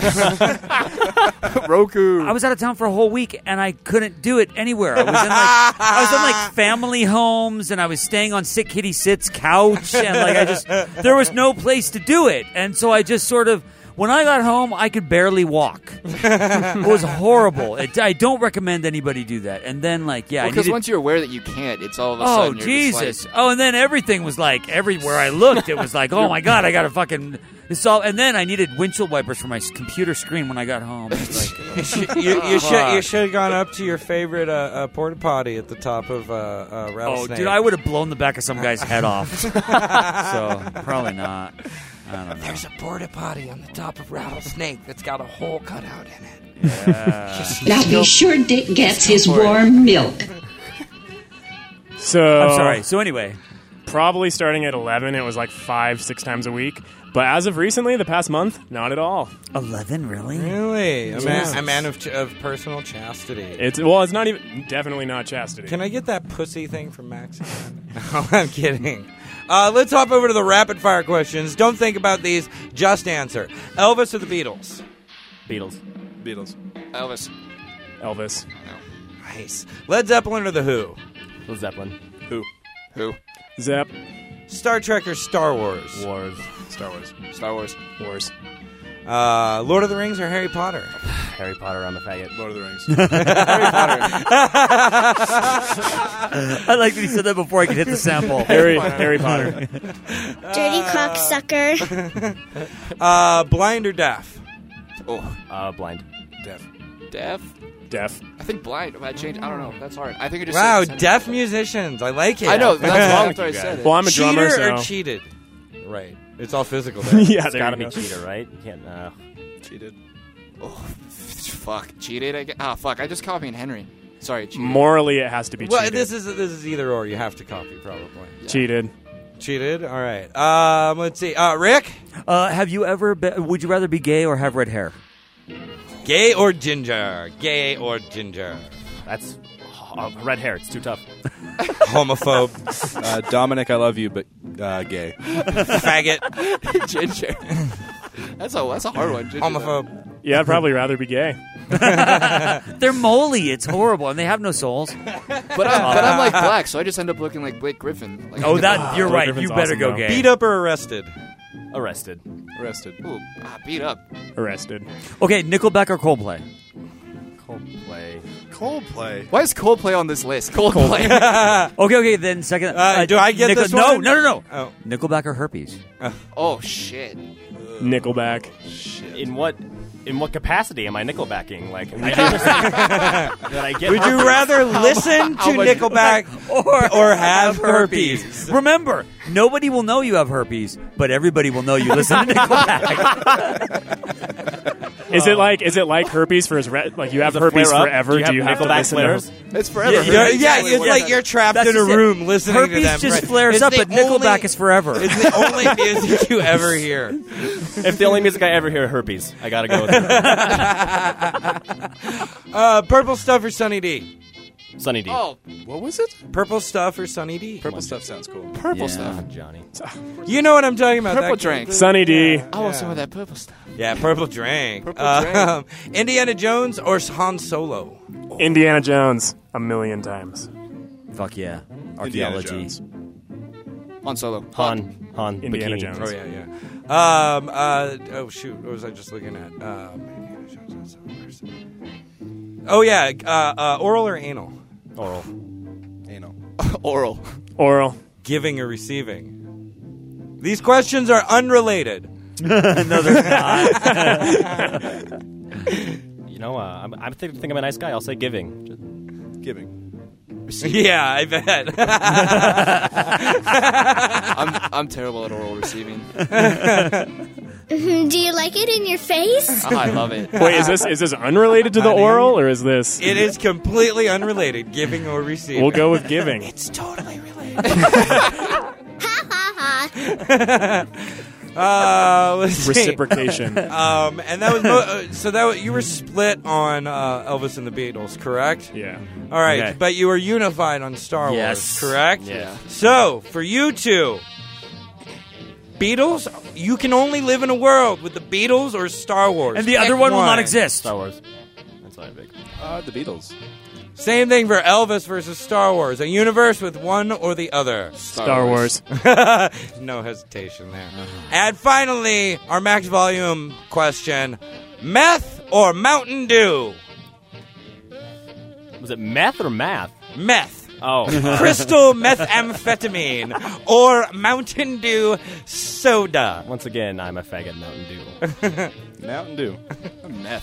Roku. I was out of town for a whole week and I couldn't do it anywhere. I was in family homes and I was staying on Sick Kitty Sit's couch and there was no place to do it. And so I just sort of, when I got home, I could barely walk. It was horrible. I don't recommend anybody do that. And then because once you're aware that you can't, it's all of a oh, sudden. Jesus. And then everything was everywhere I looked, it was like, oh my God, I got to fucking And then I needed windshield wipers for my computer screen when I got home. It's like, You should have gone up to your favorite porta potty at the top of oh, Rattlesnake. dude, I would have blown the back of some guy's head off. So probably not. I don't know. There's a porta potty on the top of Rattlesnake that's got a hole cut out in it. Yeah. Now be sure Dick gets his warm milk. So I'm sorry. So anyway, probably starting at 11, it was like 5-6 times a week. But as of recently, the past month, not at all. 11, really? Really? A man of personal chastity. It's not even, definitely not chastity. Can I get that pussy thing from Max again? No, I'm kidding. Let's hop over to the rapid fire questions. Don't think about these. Just answer. Elvis or the Beatles? Beatles. Elvis. Nice. Led Zeppelin or the Who? Led Zeppelin. Who? Zep. Star Trek or Star Wars? Star Wars. Lord of the Rings or Harry Potter? Harry Potter, I'm a faggot. Lord of the Rings. Harry Potter. I like that he said that before I could hit the sample. Harry Potter. Dirty cocksucker. Blind or deaf? Blind. Deaf? Deaf. I think blind. I changed. I don't know. That's hard. I think it just Wow, said deaf musicians. I like it. I know. That's wrong with you I guys. said it. Well, I'm a drummer, Cheater so. or cheated? Right. It's all physical there. Yeah, It's there gotta you be go. cheater, right? You can't. Cheated. Oh, fuck. Cheated? Fuck. I just copied Henry. Sorry, cheated. Morally, it has to be Well, cheated. this is either or. You have to copy, probably. Yeah. Cheated. Cheated? All right. Let's see. Rick? Have you ever would you rather be gay or have red hair? Gay or ginger? Gay or ginger? That's red hair. It's too tough. Homophobe. Dominic, I love you, but gay. Faggot. Ginger. That's a hard one. Ginger, Homophobe. Yeah, I'd probably rather be gay. They're moly. It's horrible, and they have no souls. But I'm like black, so I just end up looking like Blake Griffin. Like, You're right. Griffin's You better awesome, go though. gay. Beat up or arrested? Arrested. Ooh, beat up. Arrested. Okay, Nickelback or Coldplay? Coldplay. Why is Coldplay on this list? Coldplay. Okay. Then second. Do I get this one? No. Oh. Nickelback or herpes? Oh shit. Nickelback. In what capacity am I nickelbacking? Like, I understand that I get. Would you rather listen to Nickelback or have herpes? Remember, nobody will know you have herpes, but everybody will know you listen to Nickelback. Is it like herpes for his like you have Does it herpes flare up? forever? Do you have to Nickelback listen flares? to? It's forever. Yeah, it's like you're trapped That's in a just it. room listening herpes to them. just Right. flares It's up, the but Nickelback only- is forever. It's the only music you ever hear. If the only music I ever hear, herpes, I gotta go with it. Purple Stuff or Sunny D? Sunny D. Oh, What was it? Purple Stuff or Sunny D? Purple stuff sounds cool. purple stuff. Johnny. You know what I'm talking about. Purple that- drink. Sunny D. I want some of that purple stuff. Yeah, Purple Drink. Purple Drink. Indiana Jones or Han Solo? Indiana Jones. 1,000,000 times. Fuck yeah. Indiana Archaeology. Jones. Han Solo. Han. Indiana Bikini. Jones. Oh, yeah. Oh, shoot. What was I just looking at? Oh, yeah. Oral or anal? Oral. Anal. Oral. Oral. Giving or receiving? These questions are unrelated. No, they're not. You know, I think I'm a nice guy. I'll say giving. Giving. Yeah, I bet. I'm terrible at oral receiving. Do you like it in your face? Oh, I love it. Wait, is this unrelated to the oral, or is this? It is completely unrelated, giving or receiving. We'll go with giving. It's totally related. Let's see. Reciprocation. And that was you were split on Elvis and the Beatles, correct? Yeah. All right, Okay. but you were unified on Star Yes. Wars, correct? Yeah. So for you two, Beatles, you can only live in a world with the Beatles or Star Wars, And the other Pick one will not exist. Star Wars. That's what I pick. The Beatles. Same thing for Elvis versus Star Wars. A universe with one or the other. Star Wars. No hesitation there. And finally, our max volume question: meth or Mountain Dew? Was it meth or math? Meth. Oh. crystal methamphetamine, or Mountain Dew soda? Once again, I'm a faggot Mountain Dew. Mountain Dew. Meth.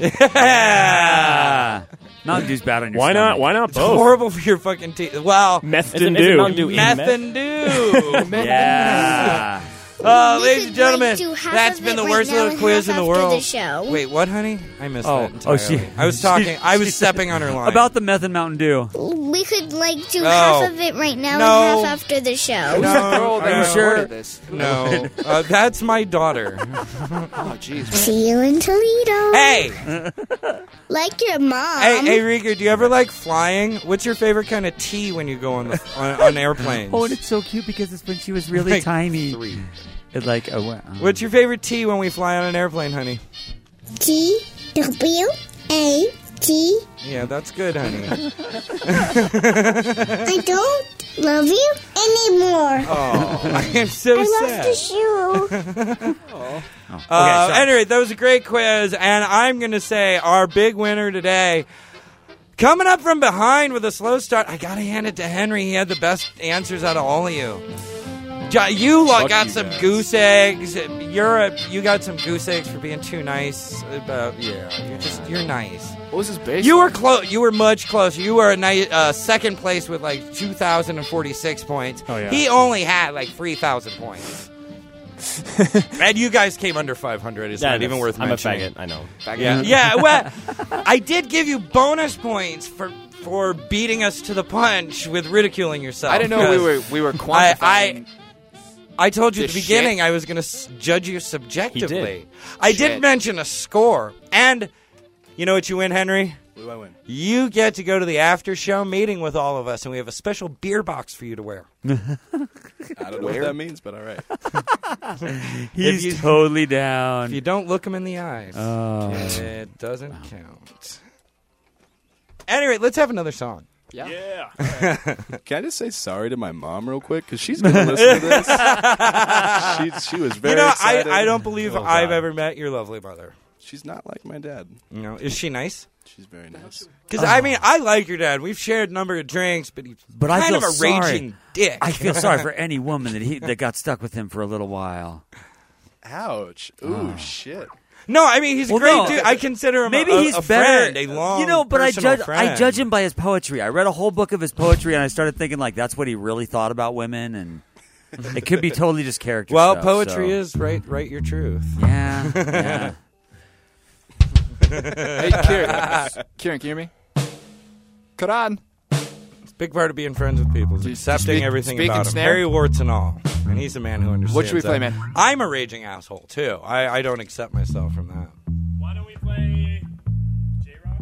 Yeah. Mountain Dew's bad on your stomach. Why not It's both? horrible for your fucking teeth. Well, Meth Isn't and Mountain Dew. Dew in meth meth? and Dew. Yeah. Ladies and could, gentlemen, do half that's of been it the right worst now little and quiz half in the after world. the show. Wait, what, honey? I missed Oh, that entirely. I was talking. I was stepping on her line. About the meth and Mountain Dew. We could do No. half of it right now No. and half after the show. No, Are you sure? This. No, that's my daughter. Oh, jeez. See you in Toledo. Hey, Like your mom. hey, Rika, do you ever like flying? What's your favorite kind of tea when you go on airplanes? Oh, and it's so cute because it's when she was really Like tiny. 3. It's like, What's your favorite tea when we fly on an airplane, honey? T-W-A-T. Yeah, that's good, honey. I don't love you anymore. Oh, I am so I sad. lost a shoe. Anyway, that was a great quiz, and I'm going to say our big winner today, coming up from behind with a slow start, I got to hand it to Henry. He had the best answers out of all of you. You got some goose eggs. You got some goose eggs for being too nice. You're nice. What was his base? You were close. You were much closer. You were second place with like 2,046 points. Oh, yeah. He only had like 3,000 points. And you guys came under 500. It's not even worth mentioning. I'm a faggot. I know. Yeah, yeah. Well, I did give you bonus points for beating us to the punch with ridiculing yourself. I didn't know we were quantifying. I told you at this the beginning shit. I was going to judge you subjectively. He did. I Shit. did mention a score. And you know what you win, Henry? What do I win? You get to go to the after show meeting with all of us, and we have a special beer box for you to wear. I don't know what that means, but all right. He's totally down. If you don't look him in the eyes, Oh. it doesn't count. Anyway, let's have another song. Yeah. Can I just say sorry to my mom real quick? Because she's going to listen to this. She was very excited. I don't believe Oh, I've God. ever met your lovely mother. She's not like my dad. No, is she nice? She's very nice. Because, I mean, I like your dad. We've shared a number of drinks, but he's I kind feel of a raging sorry. dick. I feel sorry for any woman that got stuck with him for a little while. Ouch. Ooh, shit. No, I mean, he's a great dude. I consider him Maybe a he's friend, better. a long but I personal judge friend. I judge him by his poetry. I read a whole book of his poetry, and I started thinking like that's what he really thought about women, and it could be totally just character. Well, stuff, poetry so. is write your truth. Yeah. Yeah. Hey, Kieran, can you hear me? Cut on. It's a big part of being friends with people is accepting speak- everything speak about and him. snare? Harry warts and all. And he's a man who understands What should we play, that. man? I'm a raging asshole, too. I don't accept myself from that. Why don't we play J-Rock?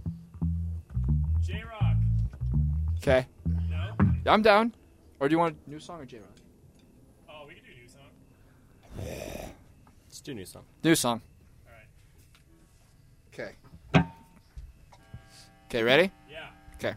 J-Rock. Okay. No? I'm down. Or do you want a new song or J-Rock? Oh, we can do a new song. Let's do a new song. New song. Okay. Okay, ready? Yeah. Okay.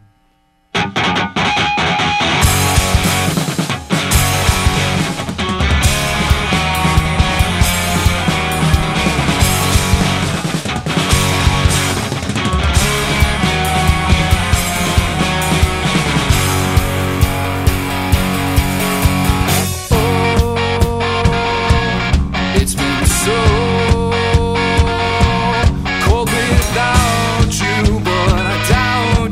It's been so cold without you, but I doubt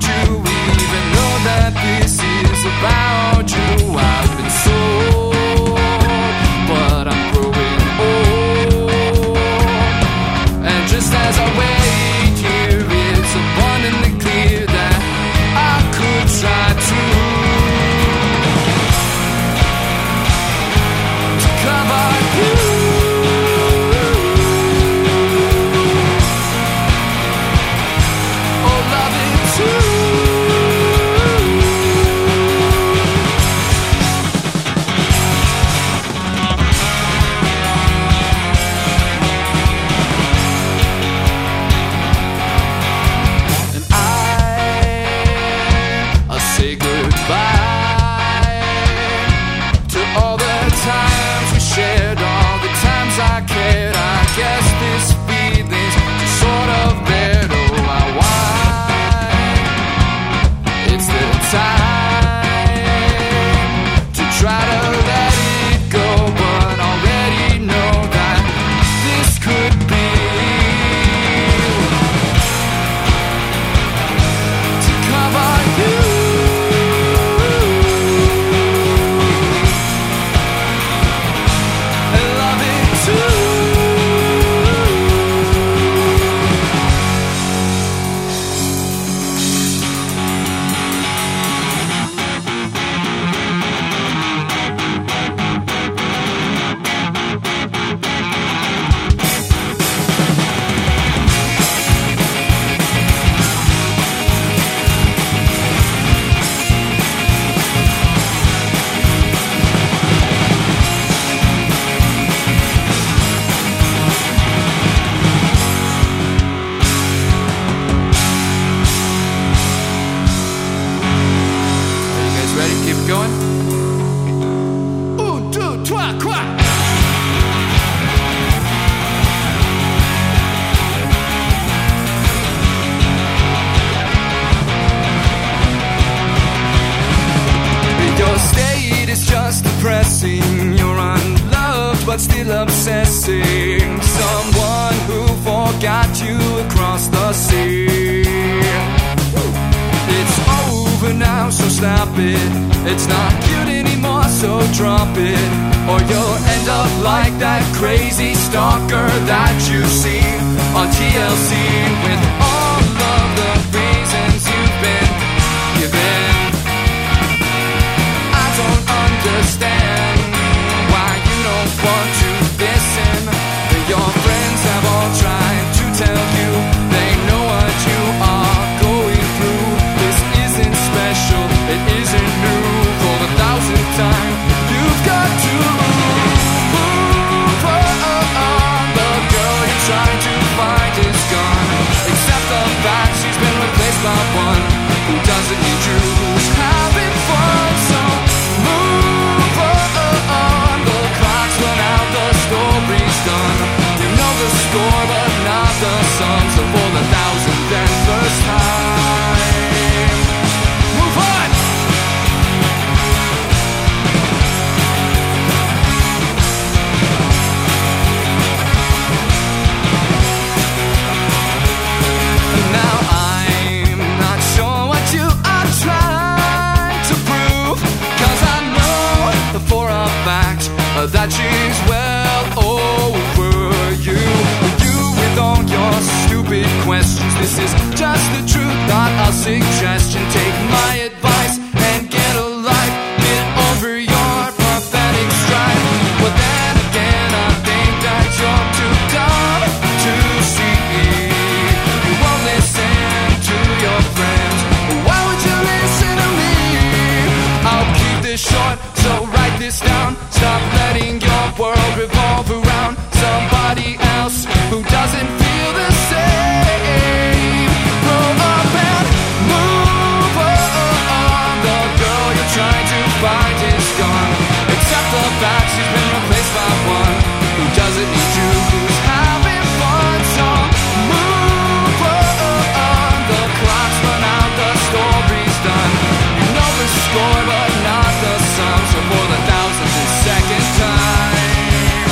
obsessing. Someone who forgot you across the sea. It's over now, so stop it. It's not cute anymore, so drop it. Or you'll end up like that crazy stalker that you see on TLC. With all of the reasons you've been given, I don't understand why you don't want to listen. Your friends have all tried to tell you they know what you are going through. This isn't special, it isn't new. For the 1,000th time, you've got to move on. The girl you're trying to find is gone. Except the fact she's been replaced by one who doesn't need you, who's having fun. So move on. The clock's run out, the story's done. You know the score, but not the sum. So for the 1,001st time, move on. Now I'm not sure what you are trying to prove, 'cause I know for a fact that she's well over you. You with all your stupid questions. This is just the truth, not a suggestion. Take my advice and get a life. Get over your pathetic strife. But then again, I think that you're too dumb to see. You won't listen to your friends. Why would you listen to me? I'll keep this short, so write this down. Stop letting your world revolve around somebody else who doesn't feel the same. Grow up and move on. The girl you're trying to find is gone. Except the fact she's been replaced by one who doesn't need you, who's having fun. So move on. The clock's run out, the story's done. You know the score, but not the sum. So for the 1,002nd time,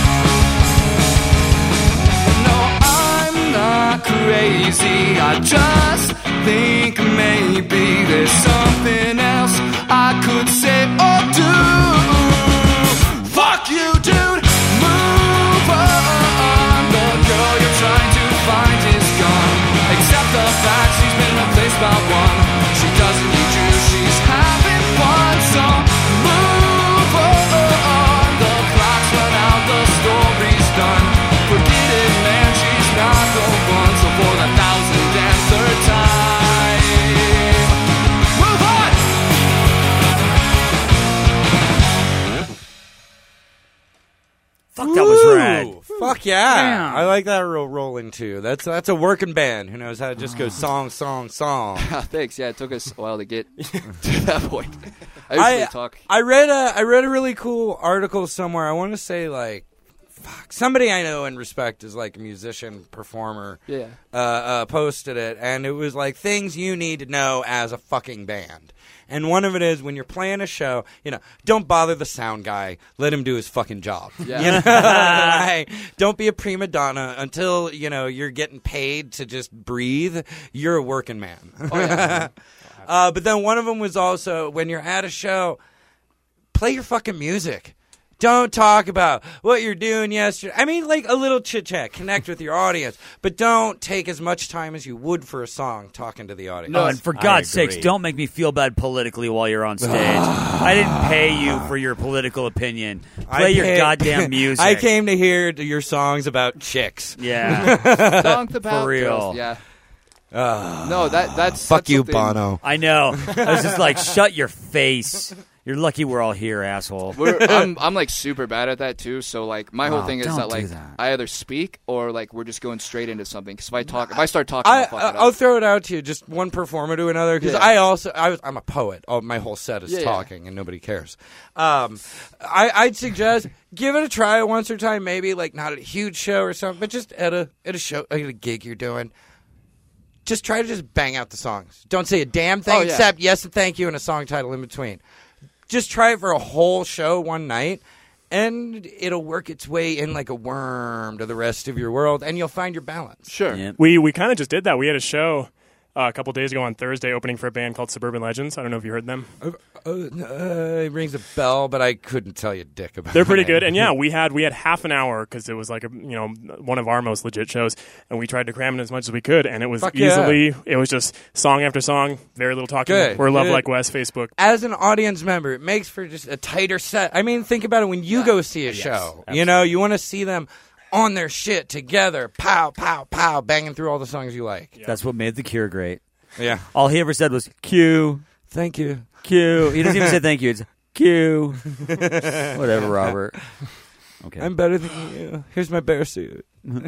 no, I'm not crazy. I just think maybe there's something else I could say or do. Fuck you, dude. Move on. The girl you're trying to find is gone. Except the fact she's been replaced by one. She doesn't need you, she's having fun. So move on. The clock's run out, the story's done. Forget it, man, she's not the one. So for the 1,003rd time, move on. Fuck, that was rad. Fuck yeah. Damn. I like that real rolling too. That's a working band who knows how to just go song, song, song. Thanks. Yeah, it took us a while to get to that point. I usually talk. I read a really cool article somewhere. I want to say like, fuck, somebody I know and respect is like a musician, performer. Yeah. Posted it, and it was like things you need to know as a fucking band. And one of it is when you're playing a show, don't bother the sound guy. Let him do his fucking job. Yeah. Right? Don't be a prima donna until, you're getting paid to just breathe. You're a working man. Oh, yeah. But then one of them was also when you're at a show, play your fucking music. Don't talk about what you're doing yesterday. I mean, like a little chit-chat. Connect with your audience. But don't take as much time as you would for a song talking to the audience. No, and for God's sakes, don't make me feel bad politically while you're on stage. I didn't pay you for your political opinion. Play your goddamn music. I came to hear your songs about chicks. Yeah. Songs about For real. girls, yeah. No, that's Fuck you, something- Bono. I know. I was just like, shut your face. You're lucky we're all here, asshole. I'm like super bad at that too. So like my whole thing is don't that do like that. I either speak or like we're just going straight into something. Because if I start talking, I'll fuck it I'll up. throw it out to you, just one performer to another. Because Yeah. I'm a poet. My whole set is Yeah, yeah. talking, and nobody cares. I'd suggest give it a try once or time, maybe like not at a huge show or something, but just at a show, at a gig you're doing. Just try to just bang out the songs. Don't say a damn thing except yes and thank you and a song title in between. Just try it for a whole show one night and it'll work its way in like a worm to the rest of your world, and you'll find your balance. Sure. Yeah. We kind of just did that. We had a show a couple days ago on Thursday opening for a band called Suburban Legends. I don't know if you heard them. It rings a bell, but I couldn't tell you dick about it. They're pretty good. And yeah, we had half an hour because it was like one of our most legit shows, and we tried to cram in as much as we could, and it was it was just song after song, very little talking. Good. We're Love Like West Facebook. As an audience member, it makes for just a tighter set. I mean, think about it when you go see a show. You know, you want to see them on their shit together, pow, pow, pow, banging through all the songs you like. Yeah. That's what made The Cure great. Yeah. All he ever said was, Q. Thank you. Q. He doesn't even say thank you. It's Q. Whatever, Robert. Okay. I'm better than you. Here's my bear suit.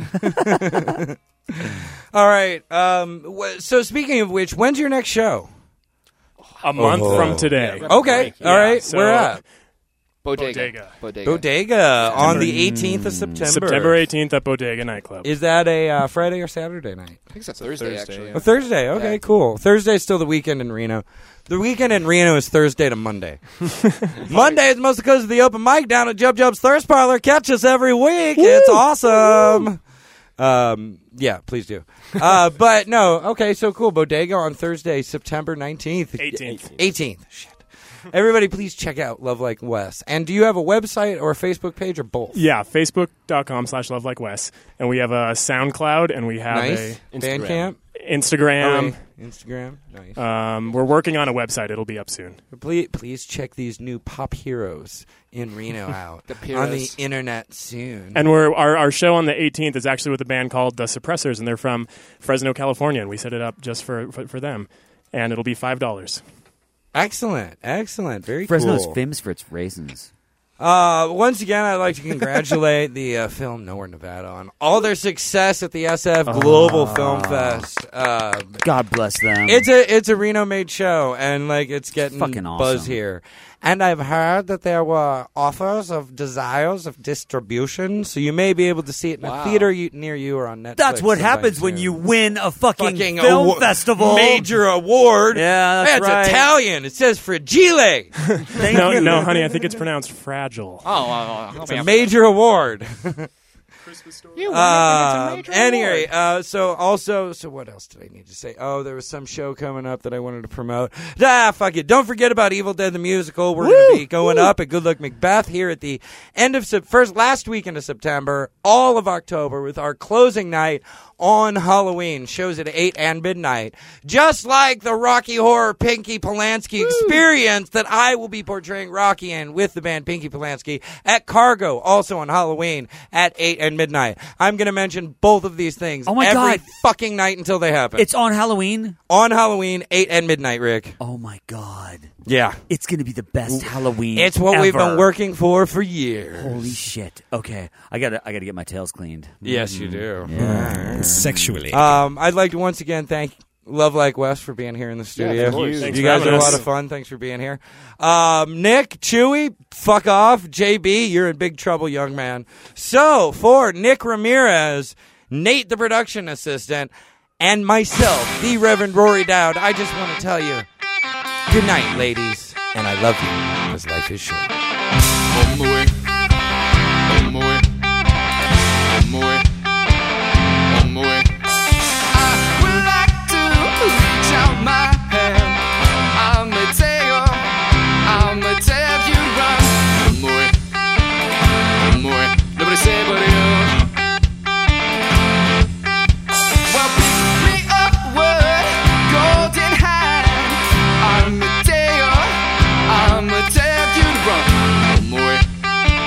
All right. So speaking of which, when's your next show? A month from today. Okay. All right. So, where at? Bodega on the 18th of September. September 18th at Bodega Nightclub. Is that a Friday or Saturday night? I think it's a Thursday, actually. A Thursday. Okay, cool. Thursday's still the weekend in Reno. The weekend in Reno is Thursday to Monday. Monday is mostly because of the open mic down at Jub Jub's Thirst Parlor. Catch us every week. Woo! It's awesome. Yeah, please do. But no, okay, so cool. Bodega on Thursday, September 19th. 18th. Shit. Everybody, please check out Love Like Wes. And do you have a website or a Facebook page or both? Yeah, facebook.com/lovelikewes. And we have a SoundCloud, and we have a Instagram. Instagram. Nice. We're working on a website. It'll be up soon. Please check these new pop heroes in Reno out on the internet soon. And our show on the 18th is actually with a band called The Suppressors, and they're from Fresno, California, and we set it up just for them. And it'll be $5. Excellent. Very Fresno's cool. famous for its raisins. Once again, I'd like to congratulate the Film Nowhere, Nevada on all their success at the SF Global Film Fest. God bless them. It's a Reno-made show, and like it's getting fucking awesome. buzz here. And I've heard that there were offers of desires of distribution, so you may be able to see it in a theater near you or on Netflix. That's what happens when you win a fucking film festival. Major award. Yeah, that's right. It's Italian. It says Fragile. Thank you. No, honey, I think it's pronounced fragile. It's a major award. Anyway, so what else did I need to say? Oh, there was some show coming up that I wanted to promote. Fuck it. Don't forget about Evil Dead the Musical. We're going to be going up at Good Luck Macbeth here at the end of last weekend of September, all of October, with our closing night on Halloween. Shows at 8 and midnight. Just like the Rocky Horror Pinky Polanski experience that I will be portraying Rocky in with the band Pinky Polanski at Cargo, also on Halloween at 8 and midnight. I'm going to mention both of these things every fucking night until they happen. It's on Halloween? On Halloween, 8 and midnight, Rick. Oh, my God. Yeah. It's going to be the best Halloween It's what ever. We've been working for years. Holy shit. Okay. I gotta get my tails cleaned. Yes, you do. Yeah. Sexually. I'd like to once again thank Love Like Wes for being here in the studio. Yeah, you guys are a lot of fun. Thanks for being here. Nick, Chewy, fuck off. JB, you're in big trouble, young man. So, for Nick Ramirez, Nate, the production assistant, and myself, the Reverend Rory Dowd, I just want to tell you, good night, ladies, and I love you, because life is short. On my way. On my way. On my way. On my way. I would like to reach out my hand. I'ma tell you run. On my way. On my way. Nobody say but you. Well, pick me up with golden hand. I'ma tell you run. On my way.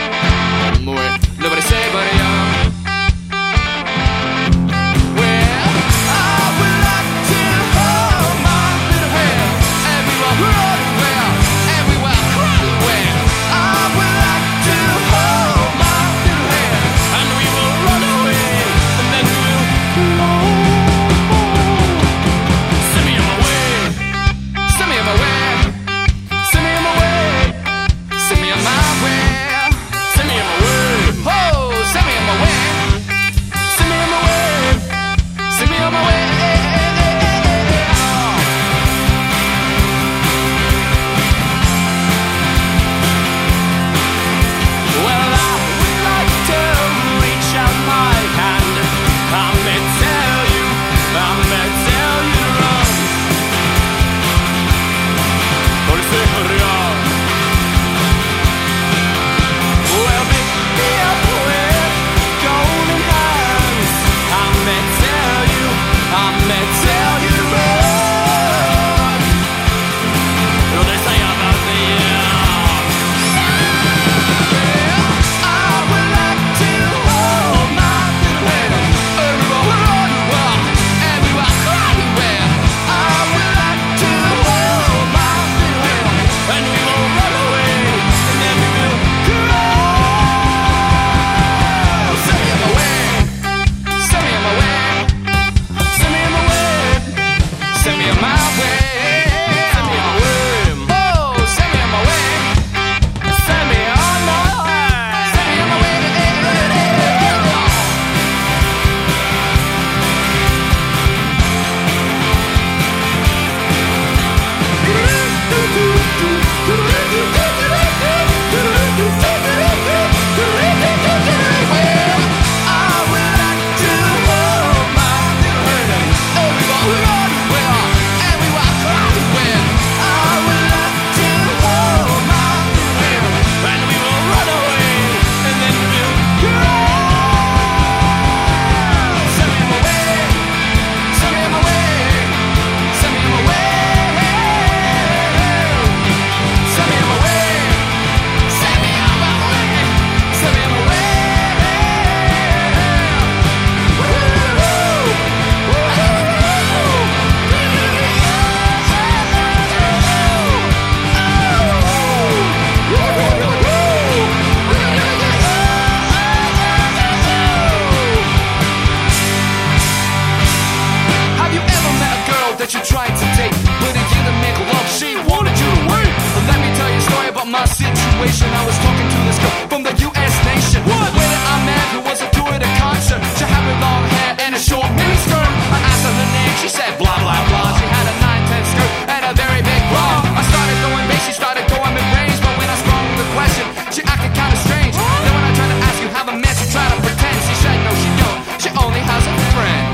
situation. I was talking to this girl from the U.S. nation. Where I met who was a tour at a concert. She had with long hair and a short mini skirt. I asked her name, she said blah blah blah. She had a 9/10 skirt and a very big bra. I started going bass, she started going mid-range. But when I sprung the question, she acted kinda strange. Then when I tried to ask you how the man, she tried to pretend. She said no, she don't. She only has a friend.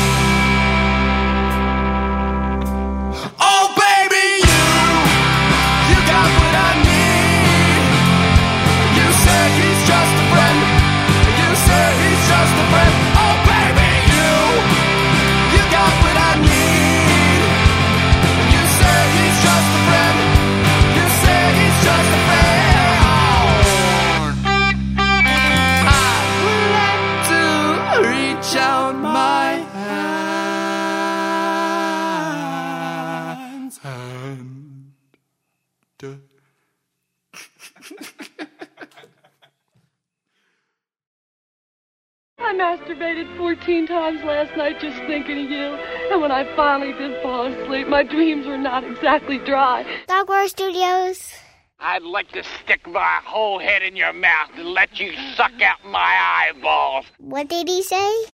Oh baby, you got what I need. You said he's just a friend. You said he's just a friend. Oh baby, you got what I need. You said he's just a friend. You said he's just a friend. I'd like to reach out my hands. I masturbated 14 times last night just thinking of you. And when I finally did fall asleep, my dreams were not exactly dry. Dog War Studios. I'd like to stick my whole head in your mouth and let you suck out my eyeballs. What did he say?